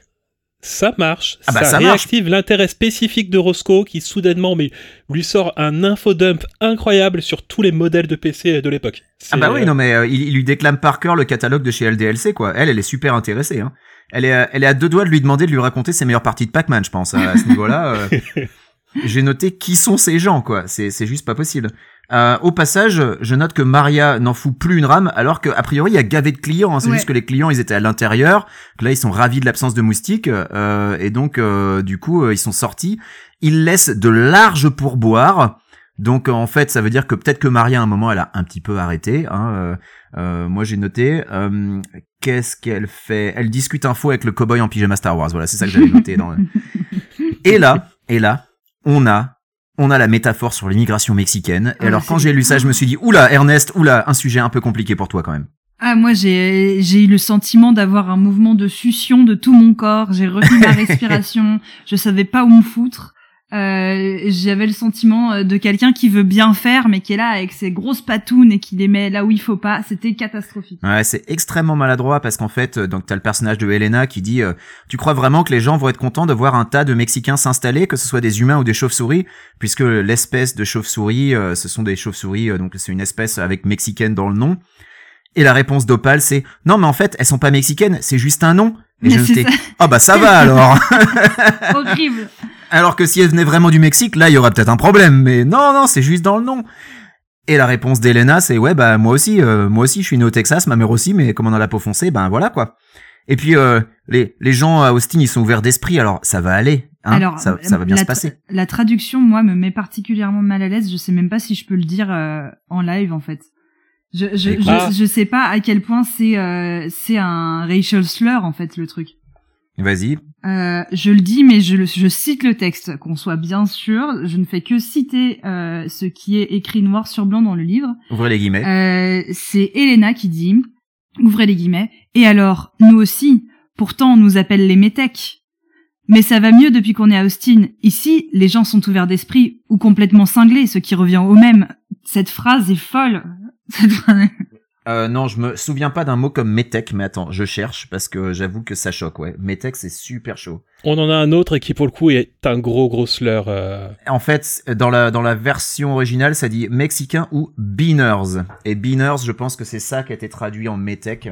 Ça marche, ah bah ça, ça réactive marche. L'intérêt spécifique de Roscoe qui soudainement mais, lui sort un infodump incroyable sur tous les modèles de P C de l'époque. C'est... Ah bah oui, non mais euh, il, il lui déclame par cœur le catalogue de chez L D L C, quoi. Elle, elle est super intéressée. Hein. Elle est, elle est à deux doigts de lui demander de lui raconter ses meilleures parties de Pac-Man, je pense, à, à ce niveau-là. Euh, j'ai noté qui sont ces gens, quoi. C'est, c'est juste pas possible. Euh, au passage, je note que Maria n'en fout plus une rame, alors que a priori il y a gavé de clients. Hein. C'est ouais. juste que les clients ils étaient à l'intérieur, que là ils sont ravis de l'absence de moustiques, euh, et donc euh, du coup euh, ils sont sortis. Ils laissent de larges pourboires. Donc en fait ça veut dire que peut-être que Maria à un moment elle a un petit peu arrêté. Hein. Euh, euh, moi j'ai noté. Euh, qu'est-ce qu'elle fait? Elle discute info avec le cowboy en pyjama Star Wars. Voilà, c'est ça que j'avais noté. Dans le... Et là, et là, on a On a la métaphore sur l'immigration mexicaine. Et ah, alors, quand j'ai lu ça, je me suis dit, oula, Ernest, oula, un sujet un peu compliqué pour toi, quand même. Ah, moi, j'ai, j'ai eu le sentiment d'avoir un mouvement de succion de tout mon corps. J'ai retenu ma respiration. Je savais pas où me foutre. Euh, j'avais le sentiment de quelqu'un qui veut bien faire, mais qui est là avec ses grosses patounes et qui les met là où il faut pas. C'était catastrophique. Ouais, c'est extrêmement maladroit parce qu'en fait, donc t'as le personnage de Helena qui dit euh, tu crois vraiment que les gens vont être contents de voir un tas de Mexicains s'installer, que ce soit des humains ou des chauves-souris, puisque l'espèce de chauve-souris, euh, ce sont des chauves-souris, euh, donc c'est une espèce avec mexicaine dans le nom. Et la réponse d'Opal, c'est « Non, mais en fait, elles sont pas mexicaines, c'est juste un nom. » Et mais je me dis « Ah bah ça va alors !» Horrible. Alors que si elles venaient vraiment du Mexique, là, il y aurait peut-être un problème. Mais non, non, c'est juste dans le nom. Et la réponse d'Helena, c'est « Ouais, bah moi aussi, euh, moi aussi, je suis né au Texas, ma mère aussi, mais comme on a la peau foncée, ben voilà quoi. » Et puis, euh, les, les gens à Austin, ils sont ouverts d'esprit, alors ça va aller. Hein, alors, ça, ça va bien la, se passer. La traduction, moi, me met particulièrement mal à l'aise. Je sais même pas si je peux le dire euh, en live, en fait. Je je, ah. je je sais pas à quel point c'est euh, c'est un racial slur en fait le truc. Vas-y. Euh, je le dis mais je je cite le texte, qu'on soit bien sûr, je ne fais que citer euh, ce qui est écrit noir sur blanc dans le livre. Ouvrez les guillemets. Euh, c'est Helena qui dit, ouvrez les guillemets, et alors nous aussi, pourtant on nous appelle les métèques. Mais ça va mieux depuis qu'on est à Austin. Ici, les gens sont ouverts d'esprit ou complètement cinglés, ce qui revient au même. Cette phrase est folle. Euh, non, je me souviens pas d'un mot comme métèque, mais attends, je cherche parce que j'avoue que ça choque, ouais. Métèque, c'est super chaud. On en a un autre qui, pour le coup, est un gros, gros slur. Euh... En fait, dans la, dans la version originale, ça dit mexicain ou beaners. Et beaners, je pense que c'est ça qui a été traduit en métèque.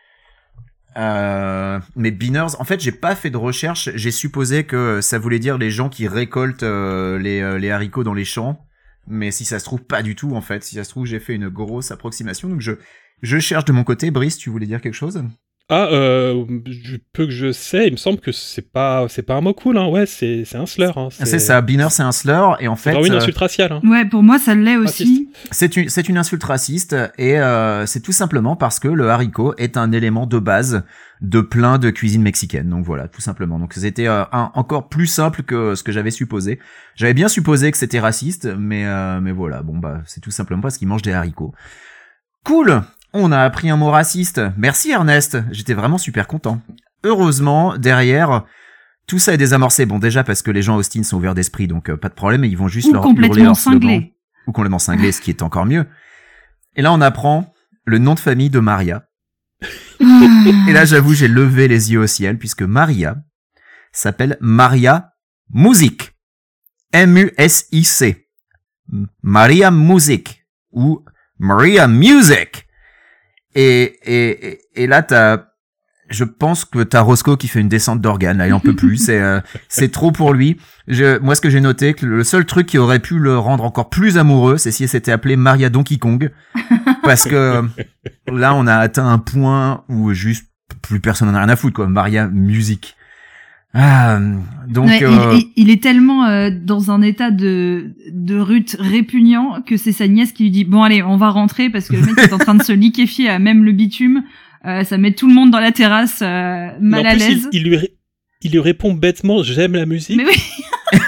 Euh, mais beaners, en fait, j'ai pas fait de recherche. J'ai supposé que ça voulait dire les gens qui récoltent euh, les, euh, les haricots dans les champs. Mais si ça se trouve pas du tout, en fait. Si ça se trouve, j'ai fait une grosse approximation. Donc je, je cherche de mon côté. Brice, tu voulais dire quelque chose? Ah, euh, du peu que je sais, il me semble que c'est pas, c'est pas un mot cool, hein. Ouais, c'est, c'est un slur, hein. C'est, c'est ça. Beaner, c'est un slur. Et en fait. C'est vraiment une euh, insulte raciale, hein. Ouais, pour moi, ça l'est aussi. C'est une, c'est une insulte raciste. Et, euh, c'est tout simplement parce que le haricot est un élément de base de plein de cuisines mexicaines. Donc voilà, tout simplement. Donc c'était euh, un, encore plus simple que ce que j'avais supposé. J'avais bien supposé que c'était raciste, mais, euh, mais voilà. Bon, bah, c'est tout simplement parce qu'ils mangent des haricots. Cool! On a appris un mot raciste. Merci Ernest, j'étais vraiment super content. Heureusement, derrière, tout ça est désamorcé. Bon, déjà parce que les gens à Austin sont ouverts d'esprit, donc euh, pas de problème, ils vont juste Ou leur complètement hurler leur slogan. cinglés. Ou complètement cinglés, ce qui est encore mieux. Et là, on apprend le nom de famille de Maria. Et là, j'avoue, j'ai levé les yeux au ciel, puisque Maria s'appelle Maria Music. M U S I C. Maria Music. Ou Maria Music. Et, et, et là, t'as, je pense que t'as Roscoe qui fait une descente d'organes, là, il en peut plus, c'est, euh, c'est trop pour lui. Je, moi, ce que j'ai noté, que le seul truc qui aurait pu le rendre encore plus amoureux, c'est si elle s'était appelée Maria Donkey Kong. Parce que, là, on a atteint un point où juste plus personne n'en a rien à foutre, quoi. Maria Music. Ah, donc ouais, euh... il, il est tellement euh, dans un état de de rut répugnant que c'est sa nièce qui lui dit bon allez on va rentrer parce que le mec est en train de se liquéfier à même le bitume, euh, ça met tout le monde dans la terrasse euh, mal à l'aise. Il, il lui ré... il lui répond bêtement j'aime la musique. Mais oui.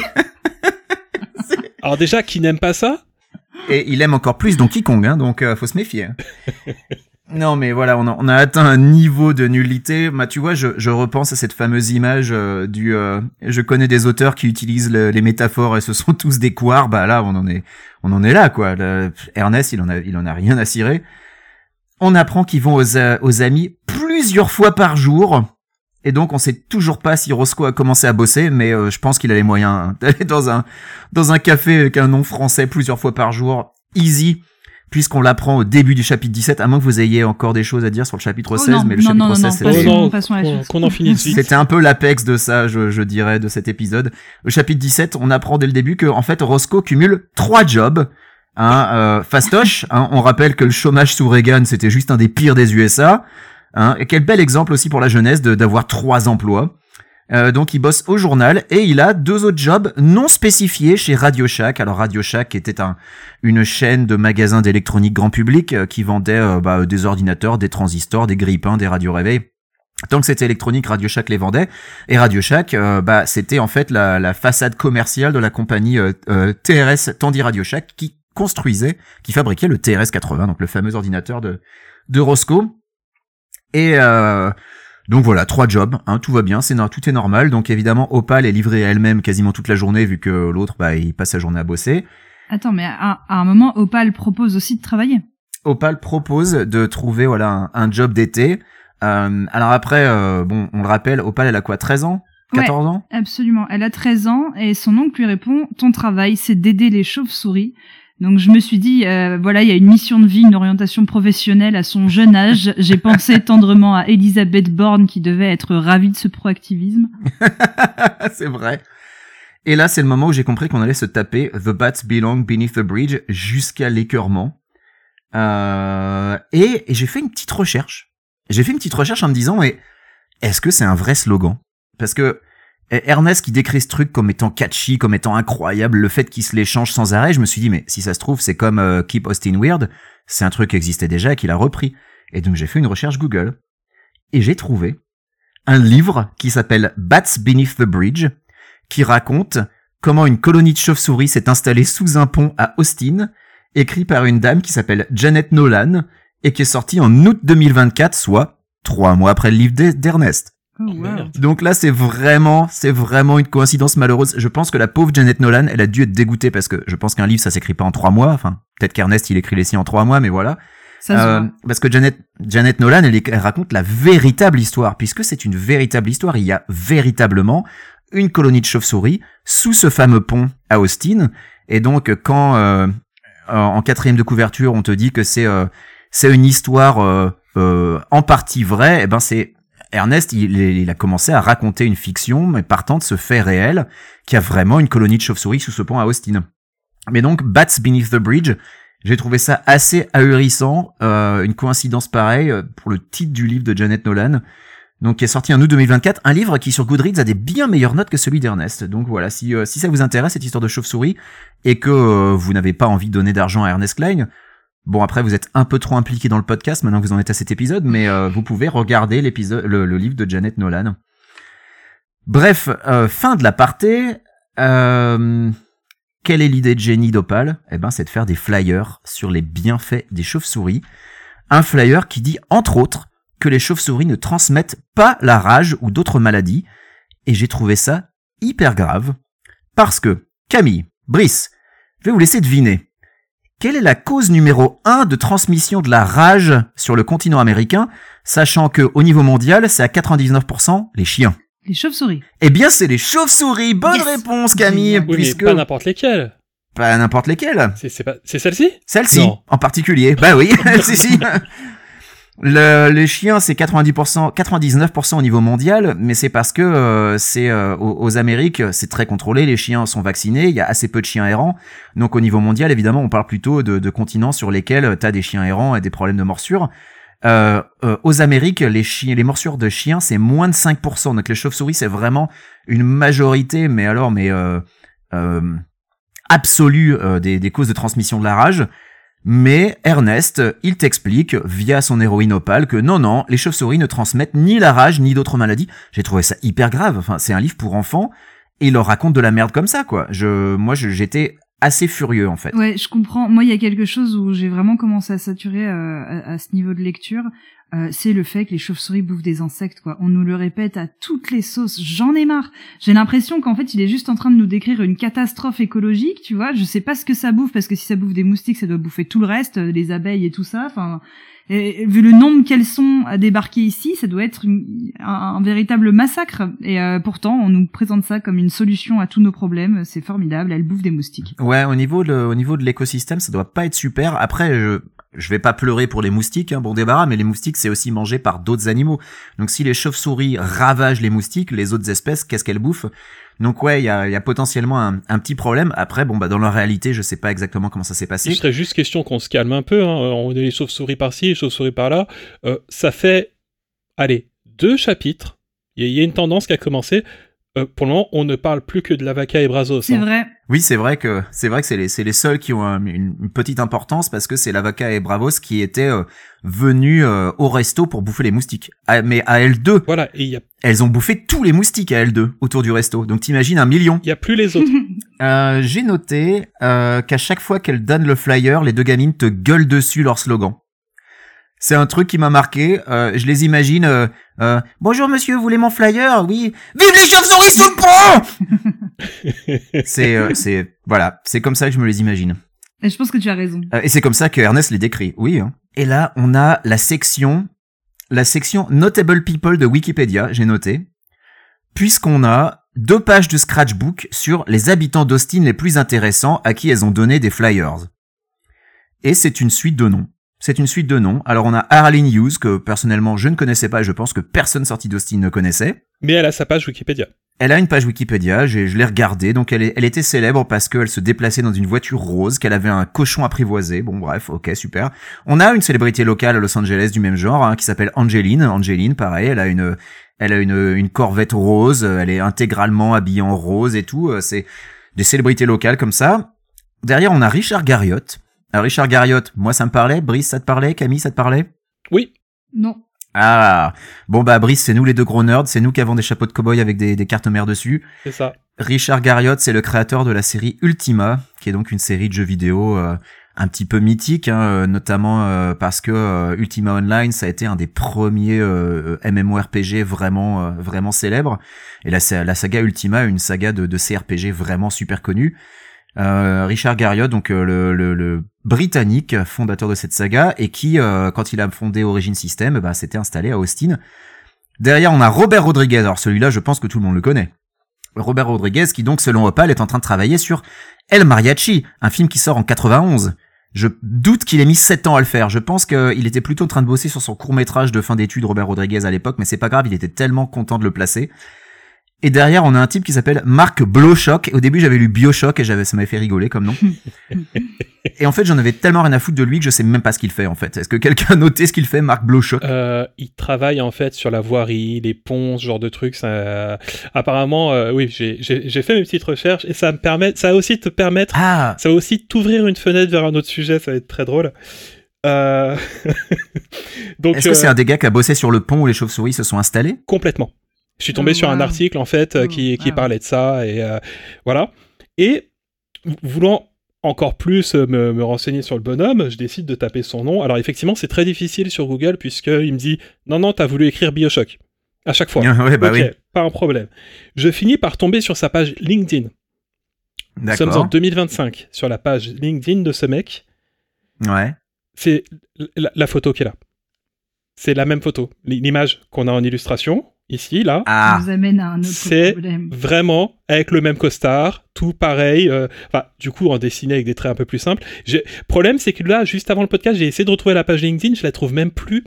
Alors déjà qui n'aime pas ça. Et il aime encore plus Donkey Kong, hein, donc euh, faut se méfier. Non, mais voilà, on a, on a atteint un niveau de nullité. Bah, tu vois, je, je repense à cette fameuse image euh, du. Euh, je connais des auteurs qui utilisent le, les métaphores et ce sont tous des couards. Bah là, on en est, on en est là, quoi. Le, Ernest, il en a, il en a rien à cirer. On apprend qu'ils vont aux, aux amis plusieurs fois par jour. Et donc, on sait toujours pas si Roscoe a commencé à bosser, mais euh, je pense qu'il a les moyens hein, d'aller dans un, dans un café avec un nom français plusieurs fois par jour. Easy. Puisqu'on l'apprend au début du chapitre dix-sept, à moins que vous ayez encore des choses à dire sur le chapitre oh seize, non, mais le non, chapitre non, seize, non, c'était... Oh non, passons à la qu'on, suite. qu'on en finisse vite. C'était un peu l'apex de ça, je, je dirais, de cet épisode. Au chapitre dix-sept, on apprend dès le début que, en fait, Roscoe cumule trois jobs. Hein, euh, fastoche, hein, on rappelle que le chômage sous Reagan, c'était juste un des pires des U S A. Hein, et quel bel exemple aussi pour la jeunesse de, d'avoir trois emplois. Euh, donc il bosse au journal et il a deux autres jobs non spécifiés chez Radio Shack. Alors Radio Shack était un, une chaîne de magasins d'électronique grand public euh, qui vendait euh, bah, des ordinateurs, des transistors, des grille-pains, des radios-réveils. Tant que c'était électronique, Radio Shack les vendait. Et Radio Shack, euh, bah, c'était en fait la, la façade commerciale de la compagnie euh, euh, T R S Tandy Radio Shack qui construisait, qui fabriquait le T R S quatre-vingts, donc le fameux ordinateur de de Roscoe. Et euh, donc voilà, trois jobs, hein, tout va bien, c'est no- tout est normal. Donc évidemment, Opal est livrée à elle-même quasiment toute la journée vu que l'autre, bah, il passe sa journée à bosser. Attends, mais à, à un moment, Opal propose aussi de travailler. Opal propose de trouver voilà un, un job d'été. Euh, alors après, euh, bon, on le rappelle, Opal, elle a quoi, treize ans, quatorze ans? Absolument. Elle a treize ans et son oncle lui répond « Ton travail, c'est d'aider les chauves-souris ». Donc je me suis dit, euh, voilà, il y a une mission de vie, une orientation professionnelle à son jeune âge. J'ai pensé tendrement à Elisabeth Borne qui devait être ravie de ce proactivisme. C'est vrai. Et là, c'est le moment où j'ai compris qu'on allait se taper The Bats Belong Beneath the Bridge jusqu'à l'écœurement. Euh, et, et j'ai fait une petite recherche. J'ai fait une petite recherche en me disant, mais est-ce que c'est un vrai slogan? Parce que Ernest qui décrit ce truc comme étant catchy, comme étant incroyable, le fait qu'il se l'échange sans arrêt, je me suis dit, mais si ça se trouve, c'est comme euh, Keep Austin Weird, c'est un truc qui existait déjà et qu'il a repris. Et donc j'ai fait une recherche Google, et j'ai trouvé un livre qui s'appelle Bats Beneath the Bridge, qui raconte comment une colonie de chauves-souris s'est installée sous un pont à Austin, écrit par une dame qui s'appelle Janet Nolan, et qui est sorti en août deux mille vingt-quatre, soit trois mois après le livre d'Ernest. Oh, wow. Donc là, c'est vraiment, c'est vraiment une coïncidence malheureuse. Je pense que la pauvre Janet Nolan, elle a dû être dégoûtée parce que je pense qu'un livre, ça s'écrit pas en trois mois. Enfin, peut-être qu'Ernest, il écrit les siens en trois mois, mais voilà. Ça se Euh, voit. parce que Janet, Janet Nolan, elle, elle raconte la véritable histoire, puisque c'est une véritable histoire. Il y a véritablement une colonie de chauves-souris sous ce fameux pont à Austin. Et donc, quand euh, en quatrième de couverture, on te dit que c'est euh, c'est une histoire euh, euh, en partie vraie, eh ben c'est Ernest, il, il a commencé à raconter une fiction, mais partant de ce fait réel, qu'il y a vraiment une colonie de chauves-souris sous ce pont à Austin. Mais donc, Bats Beneath the Bridge, j'ai trouvé ça assez ahurissant, euh, une coïncidence pareille pour le titre du livre de Janet Nolan, donc qui est sorti en août deux mille vingt-quatre, un livre qui sur Goodreads a des bien meilleures notes que celui d'Ernest. Donc voilà, si euh, si ça vous intéresse cette histoire de chauve-souris et que euh, vous n'avez pas envie de donner d'argent à Ernest Cline, bon après vous êtes un peu trop impliqué dans le podcast maintenant que vous en êtes à cet épisode, mais euh, vous pouvez regarder l'épisode, le, le livre de Janet Nolan. Bref, euh, fin de l'aparté. Euh, quelle est l'idée de génie d'Opal? Eh ben, c'est de faire des flyers sur les bienfaits des chauves-souris. Un flyer qui dit entre autres que les chauves-souris ne transmettent pas la rage ou d'autres maladies. Et j'ai trouvé ça hyper grave parce que Camille, Brice, je vais vous laisser deviner. Quelle est la cause numéro un de transmission de la rage sur le continent américain, sachant que au niveau mondial, c'est à quatre-vingt-dix-neuf pour cent les chiens? Les chauves-souris. Eh bien, c'est les chauves-souris. Bonne Yes. réponse, Camille, Génial. Oui, puisque mais pas n'importe lesquels. pas n'importe lesquelles. C'est, c'est pas, c'est celle-ci? Celle-ci, Non. en particulier. Bah oui, si, si. Le, les chiens, c'est quatre-vingt-dix pour cent, quatre-vingt-dix-neuf pour cent au niveau mondial, mais c'est parce que euh, c'est euh, aux, aux Amériques, c'est très contrôlé. Les chiens sont vaccinés, il y a assez peu de chiens errants. Donc au niveau mondial, évidemment, on parle plutôt de, de continents sur lesquels t'as des chiens errants et des problèmes de morsure. Euh, euh, aux Amériques, les chiens, les morsures de chiens, c'est moins de cinq pour cent. Donc les chauves-souris, c'est vraiment une majorité, mais alors, mais euh, euh, absolue euh, des, des causes de transmission de la rage. Mais Ernest, il t'explique via son héroïne Opal que non, non, les chauves-souris ne transmettent ni la rage ni d'autres maladies. J'ai trouvé ça hyper grave. Enfin, c'est un livre pour enfants et il leur raconte de la merde comme ça, quoi. Je, moi, je, j'étais assez furieux en fait. Ouais, je comprends. Moi, il y a quelque chose où j'ai vraiment commencé à saturer euh, à, à ce niveau de lecture. Euh, c'est le fait que les chauves-souris bouffent des insectes, quoi. On nous le répète à toutes les sauces. J'en ai marre. J'ai l'impression qu'en fait, il est juste en train de nous décrire une catastrophe écologique, tu vois. Je sais pas ce que ça bouffe, parce que si ça bouffe des moustiques, ça doit bouffer tout le reste, les abeilles et tout ça. Enfin, et, et, vu le nombre qu'elles sont à débarquer ici, ça doit être une, un, un véritable massacre. Et euh, pourtant, on nous présente ça comme une solution à tous nos problèmes. C'est formidable. Elles bouffent des moustiques. Ouais, au niveau de, au niveau de l'écosystème, ça doit pas être super. Après, je, je vais pas pleurer pour les moustiques, hein, bon débarras, mais les moustiques, c'est aussi mangé par d'autres animaux. Donc si les chauves-souris ravagent les moustiques, les autres espèces, qu'est-ce qu'elles bouffent? Donc ouais, il y a, y a potentiellement un, un petit problème. Après, bon bah dans la réalité, je sais pas exactement comment ça s'est passé. Il serait juste question qu'on se calme un peu. Hein. On a les chauves-souris par-ci, les chauves-souris par-là. Euh, ça fait, allez, deux chapitres. Il y, y a une tendance qui a commencé. Euh, pour le moment, on ne parle plus que de la vaca et Brazos. C'est hein. vrai. Oui, c'est vrai que c'est vrai que c'est les c'est les seuls qui ont un- une, une petite importance parce que c'est l'avocat et Bravos qui étaient euh, venus euh, au resto pour bouffer les moustiques. Ah, mais à elles deux, Voilà, et il y a, elles ont bouffé tous les moustiques à elles deux autour du resto. Donc t'imagines un million. il y a plus les autres. Euh, j'ai noté euh, qu'à chaque fois qu'elles donnent le flyer, les deux gamines te gueulent dessus leur slogan. C'est un truc qui m'a marqué. Euh, je les imagine. Euh, euh, Bonjour monsieur, vous voulez mon flyer? Oui. Vive les chauves-souris sous le pont. C'est, euh, c'est, voilà, c'est comme ça que je me les imagine. Et je pense que tu as raison. Euh, et c'est comme ça que Ernest les décrit. Oui. Hein. Et là, on a la section, la section Notable People de Wikipédia. J'ai noté, puisqu'on a deux pages de scratchbook sur les habitants d'Austin les plus intéressants à qui elles ont donné des flyers. Et c'est une suite de noms. C'est une suite de noms. Alors on a Arlene Hughes, que personnellement je ne connaissais pas et je pense que personne sorti d'Austin ne connaissait. Mais elle a sa page Wikipédia. Elle a une page Wikipédia, j'ai, je l'ai regardée, donc elle, est, elle était célèbre parce qu'elle se déplaçait dans une voiture rose, qu'elle avait un cochon apprivoisé, bon bref, ok, super. On a une célébrité locale à Los Angeles du même genre, hein, qui s'appelle Angeline. Angeline, pareil, elle a une, elle a une, une Corvette rose, elle est intégralement habillée en rose et tout, c'est des célébrités locales comme ça. Derrière, on a Richard Garriott. Alors Richard Garriott, moi ça me parlait, Brice ça te parlait, Camille ça te parlait? Oui. Non. Ah, bon bah Brice, c'est nous les deux gros nerds, c'est nous qui avons des chapeaux de cow-boy avec des, des cartes mères dessus. C'est ça. Richard Garriott, c'est le créateur de la série Ultima, qui est donc une série de jeux vidéo euh, un petit peu mythique, hein, notamment euh, parce que euh, Ultima Online, ça a été un des premiers euh, MMORPG vraiment euh, vraiment célèbres. Et la, la saga Ultima, une saga de, de C R P G vraiment super connue. Euh, Richard Garriott, donc euh, le, le, le britannique fondateur de cette saga, et qui, euh, quand il a fondé Origin System, bah, s'était installé à Austin. Derrière, on a Robert Rodriguez. Alors celui-là, je pense que tout le monde le connaît. Robert Rodriguez, qui donc, selon Opal, est en train de travailler sur El Mariachi, un film qui sort en quatre-vingt-onze. Je doute qu'il ait mis sept ans à le faire. Je pense qu'il était plutôt en train de bosser sur son court-métrage de fin d'études, Robert Rodriguez, à l'époque, mais c'est pas grave, il était tellement content de le placer. Et derrière, on a un type qui s'appelle Marc Blochock. Au début, j'avais lu Bioshock et j'avais, ça m'avait fait rigoler comme nom. Et en fait, j'en avais tellement rien à foutre de lui que je sais même pas ce qu'il fait, en fait. Est-ce que quelqu'un a noté ce qu'il fait, Marc Blochock? euh, Il travaille, en fait, sur la voirie, les ponts, ce genre de trucs. Ça... Apparemment, euh, oui, j'ai, j'ai, j'ai fait mes petites recherches et ça me permet, ça va aussi te permettre, ah. ça va aussi t'ouvrir une fenêtre vers un autre sujet. Ça va être très drôle. Euh... Donc, Est-ce euh... que c'est un des gars qui a bossé sur le pont où les chauves-souris se sont installés? Complètement. Je suis tombé oh, sur wow. un article, en fait, oh, qui, qui wow. parlait de ça, et euh, voilà. Et, voulant encore plus me, me renseigner sur le bonhomme, je décide de taper son nom. Alors, effectivement, c'est très difficile sur Google, puisqu'il me dit « Non, non, t'as voulu écrire Bioshock. » À chaque fois. ouais, bah ok, oui. Pas un problème. Je finis par tomber sur sa page LinkedIn. D'accord. Nous sommes en deux mille vingt-cinq, sur la page LinkedIn de ce mec. Ouais. C'est la, la photo qui est là. C'est la même photo. L'image qu'on a en illustration... Ici, là, ah. ça nous amène à un autre c'est problème. Vraiment avec le même costard, tout pareil, euh, enfin, du coup, en dessiné avec des traits un peu plus simples. Le problème, c'est que là, juste avant le podcast, j'ai essayé de retrouver la page LinkedIn, je la trouve même plus.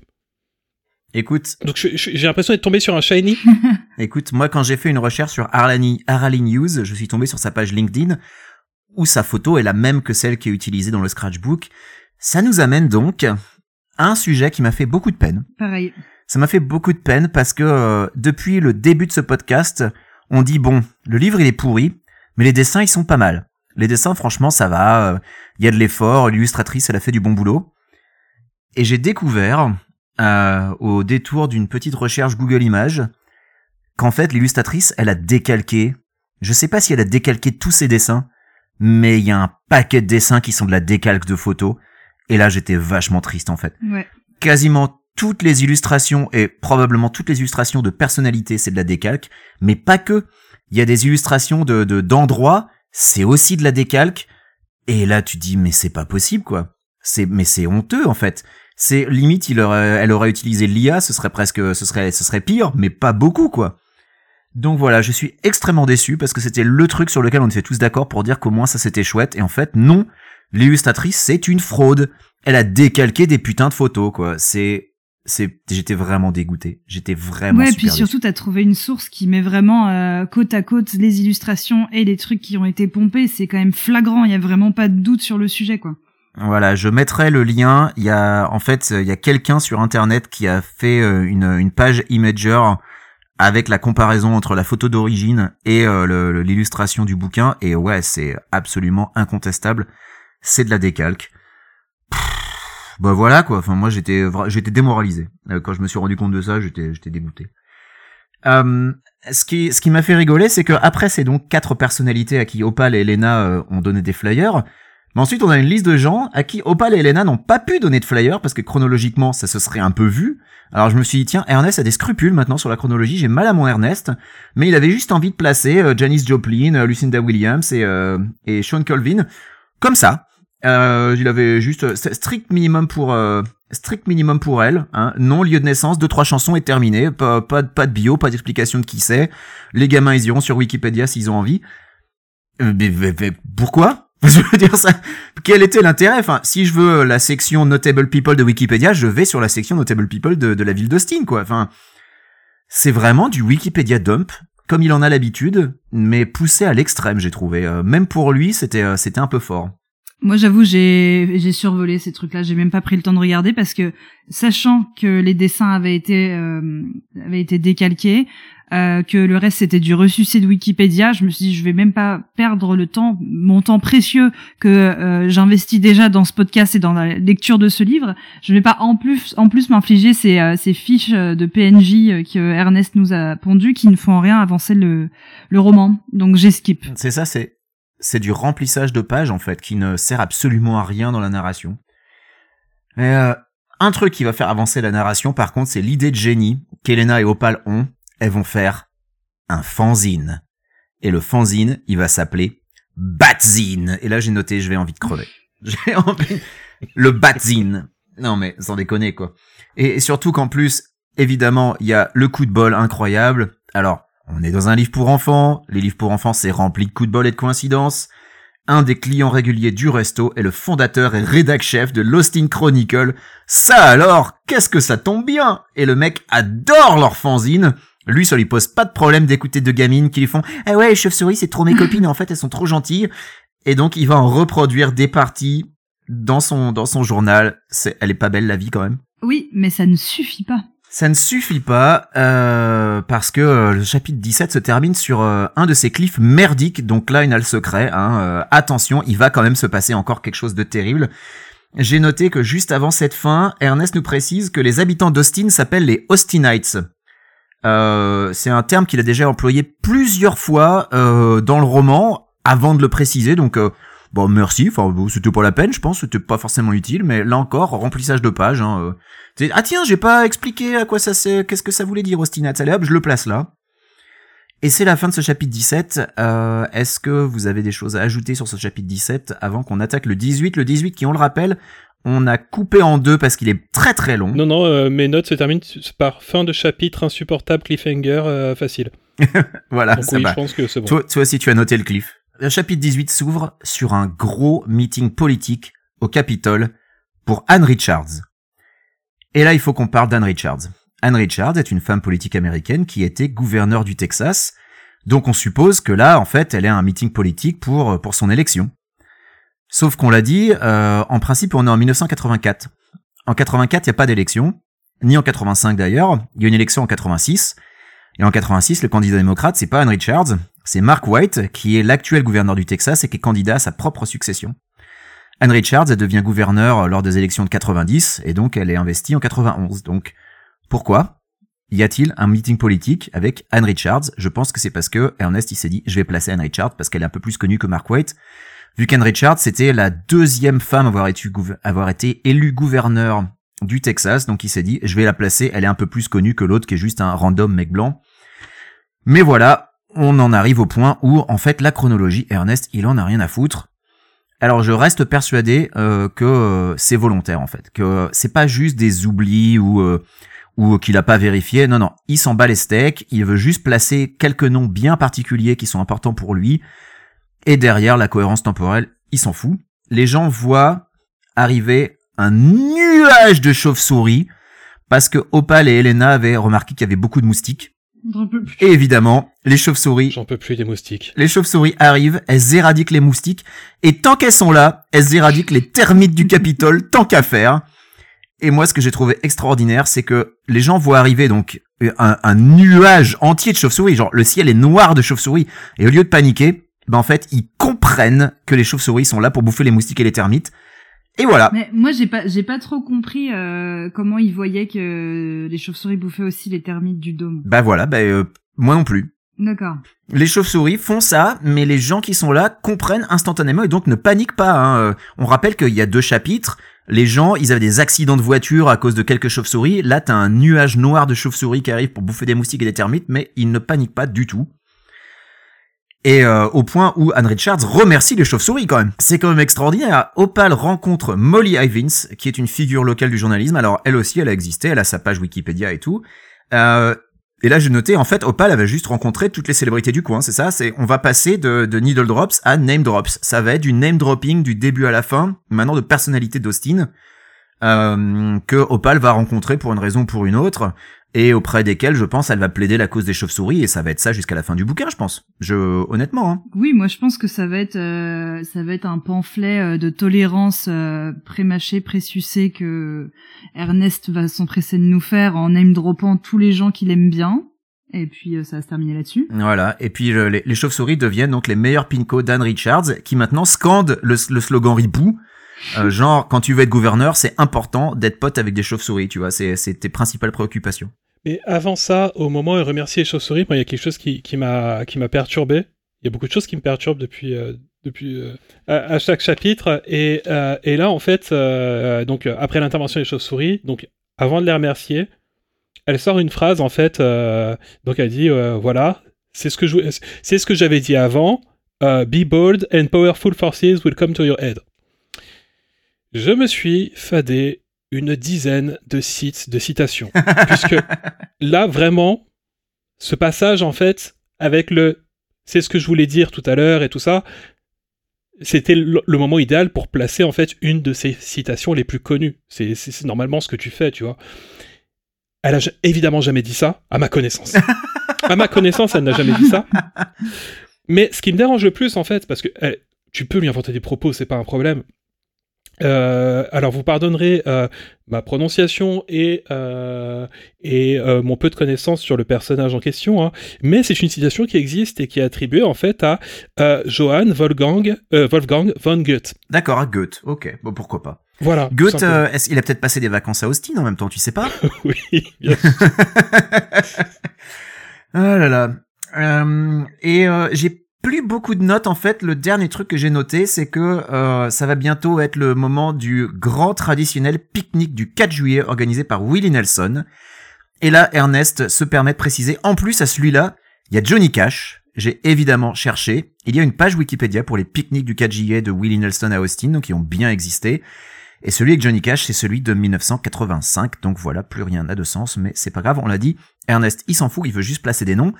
Écoute. Donc, je, je, j'ai l'impression d'être tombé sur un shiny. Écoute, moi, quand j'ai fait une recherche sur Arlene, Arlene Hughes, je suis tombé sur sa page LinkedIn, où sa photo est la même que celle qui est utilisée dans le scratchbook. Ça nous amène donc à un sujet qui m'a fait beaucoup de peine. Pareil. Ça m'a fait beaucoup de peine parce que euh, depuis le début de ce podcast, on dit bon, le livre il est pourri, mais les dessins ils sont pas mal. Les dessins franchement ça va, il euh, y a de l'effort, l'illustratrice elle a fait du bon boulot. Et j'ai découvert euh, au détour d'une petite recherche Google Images qu'en fait l'illustratrice elle a décalqué, je sais pas si elle a décalqué tous ses dessins, mais il y a un paquet de dessins qui sont de la décalque de photos. Et là j'étais vachement triste en fait. Ouais. Quasiment toutes les illustrations, et probablement toutes les illustrations de personnalité, c'est de la décalque, mais pas que. Il y a des illustrations de, de, d'endroits, c'est aussi de la décalque, et là tu dis, mais c'est pas possible, quoi. C'est, mais c'est honteux, en fait. C'est, limite, il aurait, elle aurait utilisé l'I A, ce serait presque, ce serait, ce serait pire, mais pas beaucoup, quoi. Donc voilà, je suis extrêmement déçu, parce que c'était le truc sur lequel on était tous d'accord pour dire qu'au moins ça c'était chouette, et en fait, non. L'illustratrice, c'est une fraude. Elle a décalqué des putains de photos, quoi. C'est, C'est, j'étais vraiment dégoûté. J'étais vraiment ouais, super puis surtout, déçu. T'as trouvé une source qui met vraiment euh, côte à côte les illustrations et les trucs qui ont été pompés. C'est quand même flagrant. Il y a vraiment pas de doute sur le sujet, quoi. Voilà, je mettrai le lien. Il y a, en fait, il y a quelqu'un sur Internet qui a fait une, une page Imager avec la comparaison entre la photo d'origine et euh, le, le, l'illustration du bouquin. Et ouais, c'est absolument incontestable. C'est de la décalque. Bah voilà quoi, enfin moi j'étais j'étais démoralisé euh, quand je me suis rendu compte de ça, j'étais j'étais dégoûté. Euh, ce qui ce qui m'a fait rigoler, c'est que après c'est donc quatre personnalités à qui Opal et Elena euh, ont donné des flyers. Mais ensuite, on a une liste de gens à qui Opal et Elena n'ont pas pu donner de flyer parce que chronologiquement, ça se serait un peu vu. Alors je me suis dit, tiens, Ernest a des scrupules maintenant sur la chronologie, j'ai mal à mon Ernest. Mais il avait juste envie de placer euh, Janis Joplin, euh, Lucinda Williams et, euh, et Sean Colvin comme ça. Euh, il avait juste strict minimum pour euh, strict minimum pour elle, hein. Non, lieu de naissance, deux trois chansons et terminé. Pas pas pas de bio, pas d'explication de qui c'est. Les gamins ils iront sur Wikipédia s'ils ont envie. Euh, mais, mais, mais pourquoi? Je veux dire ça. Quel était l'intérêt? Enfin, si je veux la section Notable People de Wikipédia, je vais sur la section Notable People de, de la ville d'Austin, quoi. Enfin, c'est vraiment du Wikipédia dump, comme il en a l'habitude, mais poussé à l'extrême, j'ai trouvé. Euh, même pour lui, c'était euh, c'était un peu fort. Moi, j'avoue, j'ai j'ai survolé ces trucs-là. J'ai même pas pris le temps de regarder parce que, sachant que les dessins avaient été euh, avaient été décalqués, euh, que le reste c'était du ressucé de Wikipédia, je me suis dit je vais même pas perdre le temps, mon temps précieux que euh, j'investis déjà dans ce podcast et dans la lecture de ce livre. Je vais pas en plus en plus m'infliger ces euh, ces fiches de P N J que Ernest nous a pondues qui ne font rien avancer le le roman. Donc j'esquipe. C'est ça, c'est c'est du remplissage de pages en fait qui ne sert absolument à rien dans la narration. Mais euh, un truc qui va faire avancer la narration par contre, c'est l'idée de génie qu'Elena et Opal ont. Elles vont faire un fanzine. Et le fanzine, il va s'appeler Batzine. Et là, j'ai noté, je vais envie de crever. J'ai envie... Le Batzine. Non, mais sans déconner, quoi. Et surtout qu'en plus, évidemment, il y a le coup de bol incroyable. Alors, on est dans un livre pour enfants. Les livres pour enfants, c'est rempli de coups de bol et de coïncidences. Un des clients réguliers du resto est le fondateur et rédac-chef de l'Austin Chronicle. Ça alors, qu'est-ce que ça tombe bien! Et le mec adore leur fanzine. Lui, ça lui pose pas de problème d'écouter deux gamines qui lui font « Ah ouais, les chauves-souris, c'est trop mes copines, en fait, elles sont trop gentilles. » Et donc, il va en reproduire des parties dans son, dans son journal. C'est, elle est pas belle, la vie, quand même. Oui, mais ça ne suffit pas. Ça ne suffit pas, euh, parce que euh, le chapitre dix-sept se termine sur euh, un de ces cliffs merdiques, donc là, il a le secret, hein, euh, attention, il va quand même se passer encore quelque chose de terrible. J'ai noté que juste avant cette fin, Ernest nous précise que les habitants d'Austin s'appellent les Austinites. Euh, c'est un terme qu'il a déjà employé plusieurs fois euh, dans le roman, avant de le préciser, donc... Euh, Bon, merci, enfin, bon, c'était pas la peine, je pense, c'était pas forcément utile, mais là encore, remplissage de page, hein, euh, ah tiens, j'ai pas expliqué à quoi ça c'est, qu'est-ce que ça voulait dire, Austinat, allez hop, je le place là. Et c'est la fin de ce chapitre dix-sept, euh, est-ce que vous avez des choses à ajouter sur ce chapitre dix-sept avant qu'on attaque le dix-huit, le dix-huit qui, on le rappelle, on a coupé en deux parce qu'il est très très long. Non, non, euh, mes notes se terminent par fin de chapitre insupportable, cliffhanger, euh, facile. Voilà, donc ça oui, va. je pense que c'est bon. Toi, toi aussi, tu as noté le cliff. Le chapitre dix-huit s'ouvre sur un gros meeting politique au Capitole pour Ann Richards. Et là, il faut qu'on parle d'Ann Richards. Ann Richards est une femme politique américaine qui était gouverneure du Texas. Donc on suppose que là, en fait, elle est à un meeting politique pour, pour son élection. Sauf qu'on l'a dit, euh, en principe, on est en dix-neuf cent quatre-vingt-quatre. En quatre-vingt-quatre, il n'y a pas d'élection, ni en quatre-vingt-cinq d'ailleurs. Il y a une élection en quatre-vingt-six. Et en quatre-vingt-six, le candidat démocrate, c'est pas Ann Richards, c'est Mark White, qui est l'actuel gouverneur du Texas et qui est candidat à sa propre succession. Ann Richards, elle devient gouverneur lors des élections de quatre-vingt-dix, et donc elle est investie en quatre-vingt-onze. Donc, pourquoi y a-t-il un meeting politique avec Ann Richards? Je pense que c'est parce que Ernest, il s'est dit, je vais placer Ann Richards parce qu'elle est un peu plus connue que Mark White. Vu qu'Ann Richards, c'était la deuxième femme à avoir été, avoir été élue gouverneur du Texas, donc il s'est dit, je vais la placer, elle est un peu plus connue que l'autre qui est juste un random mec blanc. Mais voilà, on en arrive au point où, en fait, la chronologie, Ernest, il en a rien à foutre. Alors, je reste persuadé euh, que euh, c'est volontaire, en fait, que euh, c'est pas juste des oublis ou euh, ou qu'il a pas vérifié. Non, non, il s'en bat les steaks. Il veut juste placer quelques noms bien particuliers qui sont importants pour lui. Et derrière, la cohérence temporelle, il s'en fout. Les gens voient arriver un nuage de chauves-souris parce que Opal et Elena avaient remarqué qu'il y avait beaucoup de moustiques. Et évidemment, les chauves-souris... J'en peux plus des moustiques. Les chauves-souris arrivent, elles éradiquent les moustiques, et tant qu'elles sont là, elles éradiquent les termites du Capitole, tant qu'à faire. Et moi, ce que j'ai trouvé extraordinaire, c'est que les gens voient arriver donc un, un nuage entier de chauves-souris, genre le ciel est noir de chauves-souris, et au lieu de paniquer, ben en fait, ils comprennent que les chauves-souris sont là pour bouffer les moustiques et les termites. Et voilà. Mais moi, j'ai pas, j'ai pas trop compris euh, comment ils voyaient que les chauves-souris bouffaient aussi les termites du dôme. Bah voilà, bah euh, moi non plus. D'accord. Les chauves-souris font ça, mais les gens qui sont là comprennent instantanément et donc ne paniquent pas. Hein. On rappelle qu'il y a deux chapitres. Les gens, ils avaient des accidents de voiture à cause de quelques chauves-souris. Là, t'as un nuage noir de chauves-souris qui arrive pour bouffer des moustiques et des termites, mais ils ne paniquent pas du tout. Et euh, au point où Anne Richards remercie les chauves-souris quand même. C'est quand même extraordinaire. Opal rencontre Molly Ivins, qui est une figure locale du journalisme. Alors elle aussi, elle a existé, elle a sa page Wikipédia et tout. Euh, et là, j'ai noté, en fait, Opal avait juste rencontré toutes les célébrités du coin, c'est ça. C'est, on va passer de, de needle drops à name drops. Ça va être du name dropping du début à la fin, maintenant de personnalité d'Austin, euh, que Opal va rencontrer pour une raison ou pour une autre. Et auprès desquels, je pense, elle va plaider la cause des chauves-souris, et ça va être ça jusqu'à la fin du bouquin, je pense. Je, honnêtement, hein. Oui, moi, je pense que ça va être, euh, ça va être un pamphlet euh, de tolérance euh, pré-mâché, pré-sucé que Ernest va s'empresser de nous faire en name-droppant tous les gens qu'il aime bien. Et puis, euh, ça va se terminer là-dessus. Voilà. Et puis, le, les, les chauves-souris deviennent donc les meilleurs pincos d'Anne Richards, qui maintenant scandent le, le slogan Ripou. Euh, genre, quand tu veux être gouverneur, c'est important d'être pote avec des chauves-souris, tu vois. C'est, c'est tes principales préoccupations. Mais avant ça, au moment où remercier les chauves-souris, moi, il y a quelque chose qui, qui m'a, qui m'a perturbé. Il y a beaucoup de choses qui me perturbent depuis, euh, depuis euh, à, à chaque chapitre. Et, euh, et là, en fait, euh, donc après l'intervention des chauves-souris, donc avant de les remercier, elle sort une phrase en fait. Euh, donc elle dit euh, voilà, c'est ce que je, c'est ce que j'avais dit avant. Uh, be bold and powerful forces will come to your aid. Je me suis fadé une dizaine de sites de citations, puisque là vraiment, ce passage en fait avec le, c'est ce que je voulais dire tout à l'heure et tout ça. C'était le, le moment idéal pour placer en fait une de ces citations les plus connues. C'est, c'est, c'est normalement ce que tu fais, tu vois. Elle a j- évidemment jamais dit ça, à ma connaissance. À ma connaissance, elle n'a jamais dit ça. Mais ce qui me dérange le plus, en fait, parce que elle, tu peux lui inventer des propos, c'est pas un problème. Euh, alors, vous pardonnerez euh, ma prononciation et, euh, et euh, mon peu de connaissances sur le personnage en question, hein, mais c'est une citation qui existe et qui est attribuée, en fait, à euh, Johann Wolfgang, euh, Wolfgang von Goethe. D'accord, à Goethe. Ok, bon, pourquoi pas. Voilà. Goethe, euh, est-ce qu'il a peut-être passé des vacances à Austin en même temps, tu sais pas? Oui, bien sûr. Ah là là. Euh, et euh, j'ai plus beaucoup de notes en fait. Le dernier truc que j'ai noté, c'est que euh, ça va bientôt être le moment du grand traditionnel pique-nique du quatre juillet organisé par Willie Nelson. Et là, Ernest se permet de préciser, en plus à celui-là, il y a Johnny Cash. J'ai évidemment cherché. Il y a une page Wikipédia pour les pique-niques du quatre juillet de Willie Nelson à Austin, donc ils ont bien existé. Et celui avec Johnny Cash, c'est celui de dix-neuf cent quatre-vingt-cinq. Donc voilà, plus rien n'a de sens, mais c'est pas grave, on l'a dit. Ernest, il s'en fout, il veut juste placer des noms.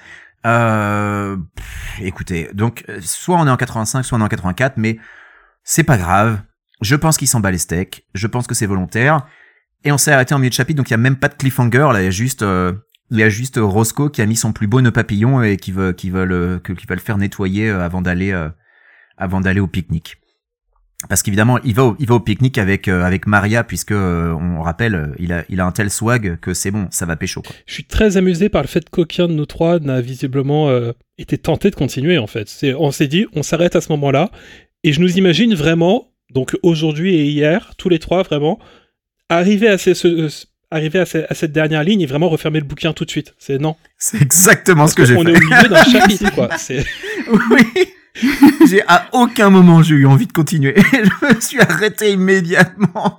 Euh, pff, écoutez, donc soit on est en quatre-vingt-cinq, soit on est en quatre-vingt-quatre, mais c'est pas grave. Je pense qu'il s'en bat les steaks. Je pense que c'est volontaire. Et on s'est arrêté en milieu de chapitre, donc il y a même pas de cliffhanger. Là, il y a juste, euh, il y a juste Roscoe qui a mis son plus beau nœud papillon et qui veut, qui veut le, qui va le faire nettoyer avant d'aller, euh, avant d'aller au pique-nique. Parce qu'évidemment, il va au, il va au pique-nique avec euh, avec Maria, puisque euh, on rappelle, euh, il a il a un tel swag que c'est bon, ça va pécho quoi. Je suis très amusé par le fait qu'aucun de nous trois n'a visiblement euh, été tenté de continuer en fait. C'est, on s'est dit, on s'arrête à ce moment-là, et je nous imagine vraiment, donc aujourd'hui et hier, tous les trois vraiment, arriver à, ces, ce, arriver à, ces, à cette dernière ligne et vraiment refermer le bouquin tout de suite. C'est non. C'est exactement Parce ce que, que j'ai fait. On est au milieu d'un chapitre quoi. C'est... Oui. J'ai à aucun moment j'ai eu envie de continuer. Je me suis arrêté immédiatement.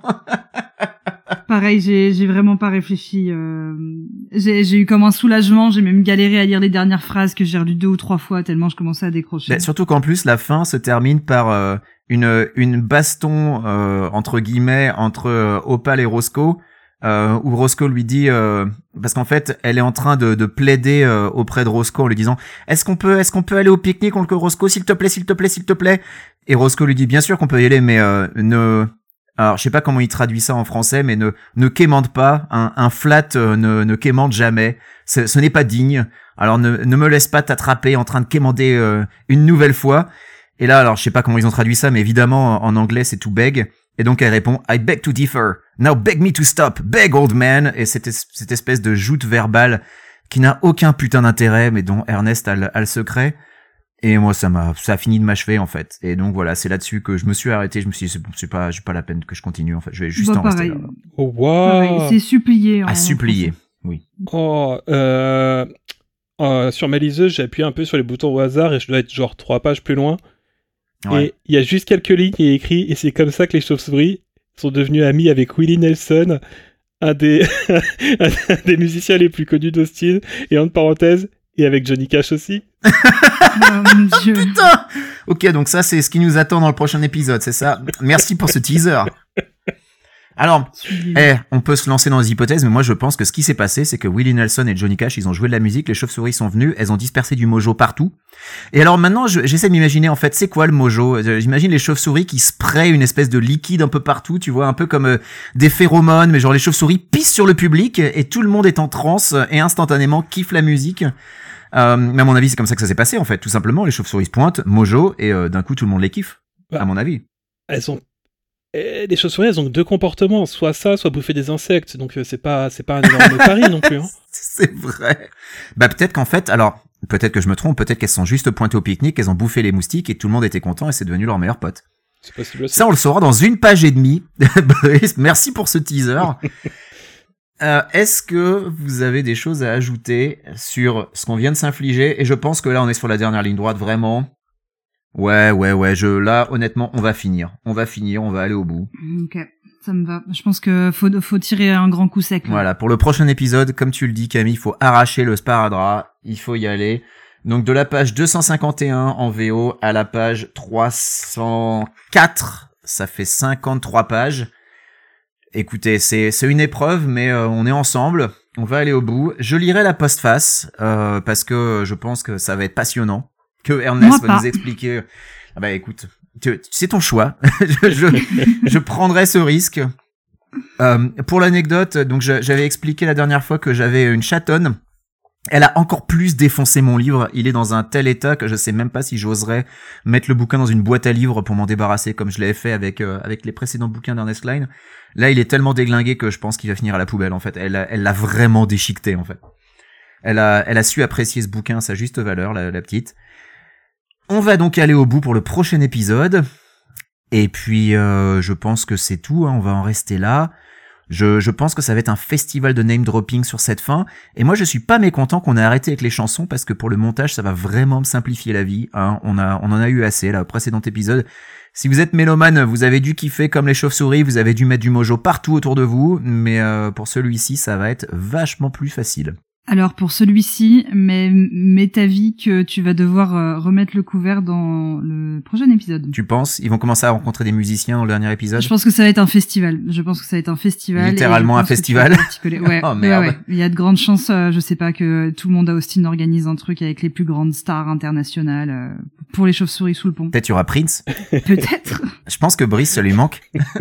Pareil, j'ai j'ai vraiment pas réfléchi. Euh, j'ai j'ai eu comme un soulagement. J'ai même galéré à lire les dernières phrases que j'ai relues deux ou trois fois tellement je commençais à décrocher. Bah, surtout qu'en plus la fin se termine par euh, une une baston euh, entre guillemets entre euh, Opal et Roscoe. Euh, où Roscoe lui dit euh, parce qu'en fait elle est en train de, de plaider euh, auprès de Roscoe en lui disant est-ce qu'on peut est-ce qu'on peut aller au pique-nique oncle Roscoe s'il te plaît s'il te plaît s'il te plaît et Roscoe lui dit bien sûr qu'on peut y aller mais euh, ne alors je sais pas comment il traduit ça en français mais ne ne quémande pas un, un flat euh, ne ne quémande jamais ce, ce n'est pas digne alors ne ne me laisse pas t'attraper en train de quémander euh, une nouvelle fois et là alors je sais pas comment ils ont traduit ça mais évidemment en anglais c'est to beg. Et donc elle répond I beg to differ. Now beg me to stop. Beg old man. Et cette, cette espèce de joute verbale qui n'a aucun putain d'intérêt, mais dont Ernest a le, a le secret. Et moi ça m'a ça a fini de m'achever en fait. Et donc voilà, c'est là-dessus que je me suis arrêté. Je me suis dit c'est bon, c'est pas j'ai pas la peine que je continue en fait. Je vais juste bah, en rester pareil. là. Oh wow. Pareil, c'est supplié. À supplier. Oui. Oh, euh, euh, sur ma liseuse, j'ai appuyé un peu sur les boutons au hasard et je dois être genre trois pages plus loin. Ouais. Et il y a juste quelques lignes qui est écrit et c'est comme ça que les chauves-souris sont devenus amis avec Willie Nelson, un des, un des musiciens les plus connus d'Austin, et entre parenthèses, et avec Johnny Cash aussi. Oh mon Dieu. Putain. Ok, donc ça, c'est ce qui nous attend dans le prochain épisode, c'est ça. Merci pour ce teaser. Alors, eh, on peut se lancer dans les hypothèses, mais moi je pense que ce qui s'est passé, c'est que Willie Nelson et Johnny Cash, ils ont joué de la musique, les chauves-souris sont venues, elles ont dispersé du mojo partout. Et alors maintenant, je, j'essaie de m'imaginer en fait, c'est quoi le mojo ? J'imagine les chauves-souris qui sprayent une espèce de liquide un peu partout, tu vois, un peu comme euh, des phéromones, mais genre les chauves-souris pissent sur le public et tout le monde est en transe et instantanément kiffe la musique. Euh, mais à mon avis, c'est comme ça que ça s'est passé en fait, tout simplement. Les chauves-souris se pointent, mojo, et euh, d'un coup tout le monde les kiffe, bah, à mon avis. Elles ont Et les chauves-souris, elles ont deux comportements, soit ça, soit bouffer des insectes, donc euh, c'est pas c'est pas un énorme pari non plus. Hein. C'est vrai. Bah peut-être qu'en fait, alors peut-être que je me trompe, peut-être qu'elles sont juste pointées au pique-nique, elles ont bouffé les moustiques et tout le monde était content et c'est devenu leur meilleur pote. C'est possible aussi. Ça, on le saura dans une page et demie. Brice, merci pour ce teaser. euh, est-ce que vous avez des choses à ajouter sur ce qu'on vient de s'infliger ? Et je pense que là, on est sur la dernière ligne droite, vraiment. Ouais, ouais, ouais, je, là, honnêtement, on va finir. On va finir, on va aller au bout. Ok, ça me va. Je pense que faut, faut tirer un grand coup sec. Là. Voilà, pour le prochain épisode, comme tu le dis, Camille, il faut arracher le sparadrap. Il faut y aller. Donc, de la page deux cent cinquante et un en V O à la page trois cent quatre, ça fait cinquante-trois pages. Écoutez, c'est, c'est une épreuve, mais euh, on est ensemble. On va aller au bout. Je lirai la postface, euh, parce que je pense que ça va être passionnant. Que Ernest va nous expliquer. Ah bah écoute, tu, c'est ton choix. je, je, je prendrai ce risque. Euh, pour l'anecdote, donc je, j'avais expliqué la dernière fois que j'avais une chatonne. Elle a encore plus défoncé mon livre. Il est dans un tel état que je sais même pas si j'oserais mettre le bouquin dans une boîte à livres pour m'en débarrasser comme je l'avais fait avec euh, avec les précédents bouquins d'Ernest Cline. Là, il est tellement déglingué que je pense qu'il va finir à la poubelle. En fait, elle a, elle l'a vraiment déchiqueté en fait. Elle a elle a su apprécier ce bouquin à sa juste valeur, la, la petite. On va donc aller au bout pour le prochain épisode. Et puis, euh, je pense que c'est tout. Hein, on va en rester là. Je, je pense que ça va être un festival de name dropping sur cette fin. Et moi, je suis pas mécontent qu'on ait arrêté avec les chansons parce que pour le montage, ça va vraiment me simplifier la vie. Hein. On a, on en a eu assez là au précédent épisode. Si vous êtes mélomane, vous avez dû kiffer comme les chauves-souris. Vous avez dû mettre du mojo partout autour de vous. Mais euh, pour celui-ci, ça va être vachement plus facile. Alors pour celui-ci, mais mets ta vie que tu vas devoir euh, remettre le couvert dans le prochain épisode. Tu penses ? Ils vont commencer à rencontrer des musiciens dans le dernier épisode ? Je pense que ça va être un festival. Je pense que ça va être un festival. Littéralement un festival. Ouais, oh, merde. ouais, ouais. Il y a de grandes chances, euh, je sais pas, que tout le monde à Austin organise un truc avec les plus grandes stars internationales euh, pour les chauves-souris sous le pont. Peut-être il y aura Prince. Peut-être. Je pense que Brice, ça lui manque.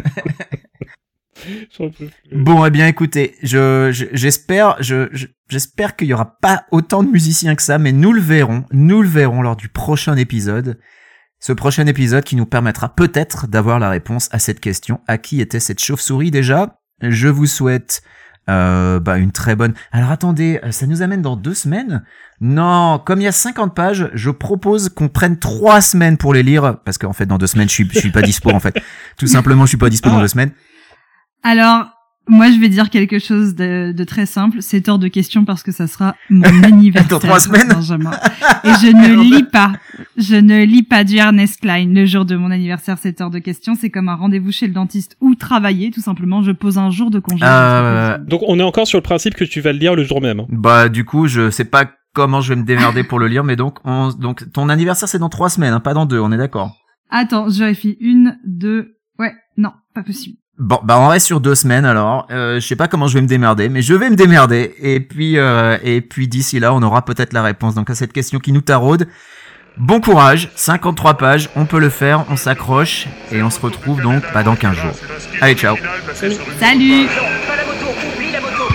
Bon, eh bien, écoutez, je, je j'espère, je, je, j'espère qu'il y aura pas autant de musiciens que ça, mais nous le verrons, nous le verrons lors du prochain épisode. Ce prochain épisode qui nous permettra peut-être d'avoir la réponse à cette question. À qui était cette chauve-souris déjà ? Je vous souhaite, euh, bah, une très bonne... Alors attendez, ça nous amène dans deux semaines ? Non, comme il y a cinquante pages, je propose qu'on prenne trois semaines pour les lire, parce qu'en fait, dans deux semaines, je suis, je suis pas dispo, en fait. Tout simplement, je suis pas dispo dans deux semaines. Alors, moi, je vais dire quelque chose de, de très simple. C'est hors de question parce que ça sera mon anniversaire. Dans trois semaines. Benjamin. Et je ne lis pas. Je ne lis pas du Ernest Cline le jour de mon anniversaire. C'est hors de question. C'est comme un rendez-vous chez le dentiste ou travailler. Tout simplement, je pose un jour de congé. Euh... Donc, on est encore sur le principe que tu vas le lire le jour même. Bah, du coup, je sais pas comment je vais me démerder pour le lire, mais donc, on, donc, ton anniversaire, c'est dans trois semaines, hein, pas dans deux. On est d'accord? Attends, je vérifie. Une, deux. Ouais, non, pas possible. Bon, bah on reste sur deux semaines alors. Euh, je sais pas comment je vais me démerder, mais je vais me démerder. Et puis, euh, et puis d'ici là, on aura peut-être la réponse. Donc à cette question qui nous taraude, bon courage. cinquante-trois pages, on peut le faire, on s'accroche et on se retrouve donc bah, dans quinze jours. Allez, ciao. Salut. Non, pas la moto, oublie la moto.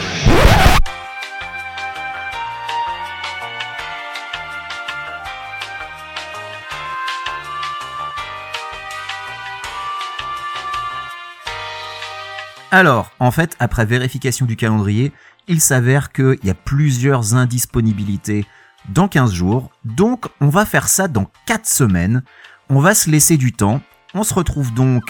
Alors, en fait, après vérification du calendrier, il s'avère qu'il y a plusieurs indisponibilités dans quinze jours. Donc, on va faire ça dans quatre semaines. On va se laisser du temps. On se retrouve donc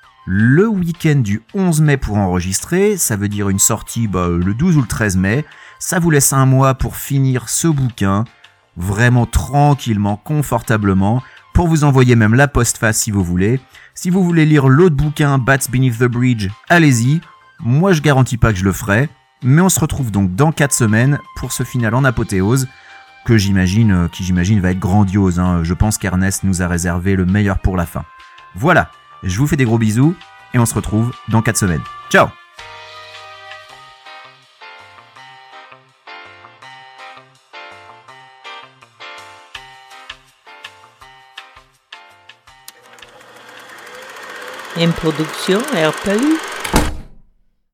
le week-end du onze mai pour enregistrer. Ça veut dire une sortie bah, le douze ou le treize mai. Ça vous laisse un mois pour finir ce bouquin, vraiment tranquillement, confortablement, pour vous envoyer même la postface si vous voulez. Si vous voulez lire l'autre bouquin, Bats Beneath the Bridge, allez-y. Moi, je garantis pas que je le ferai, mais on se retrouve donc dans quatre semaines pour ce final en apothéose, que j'imagine, qui j'imagine va être grandiose. Hein. Je pense qu'Ernest nous a réservé le meilleur pour la fin. Voilà, je vous fais des gros bisous, et on se retrouve dans quatre semaines. Ciao! Une production R P U.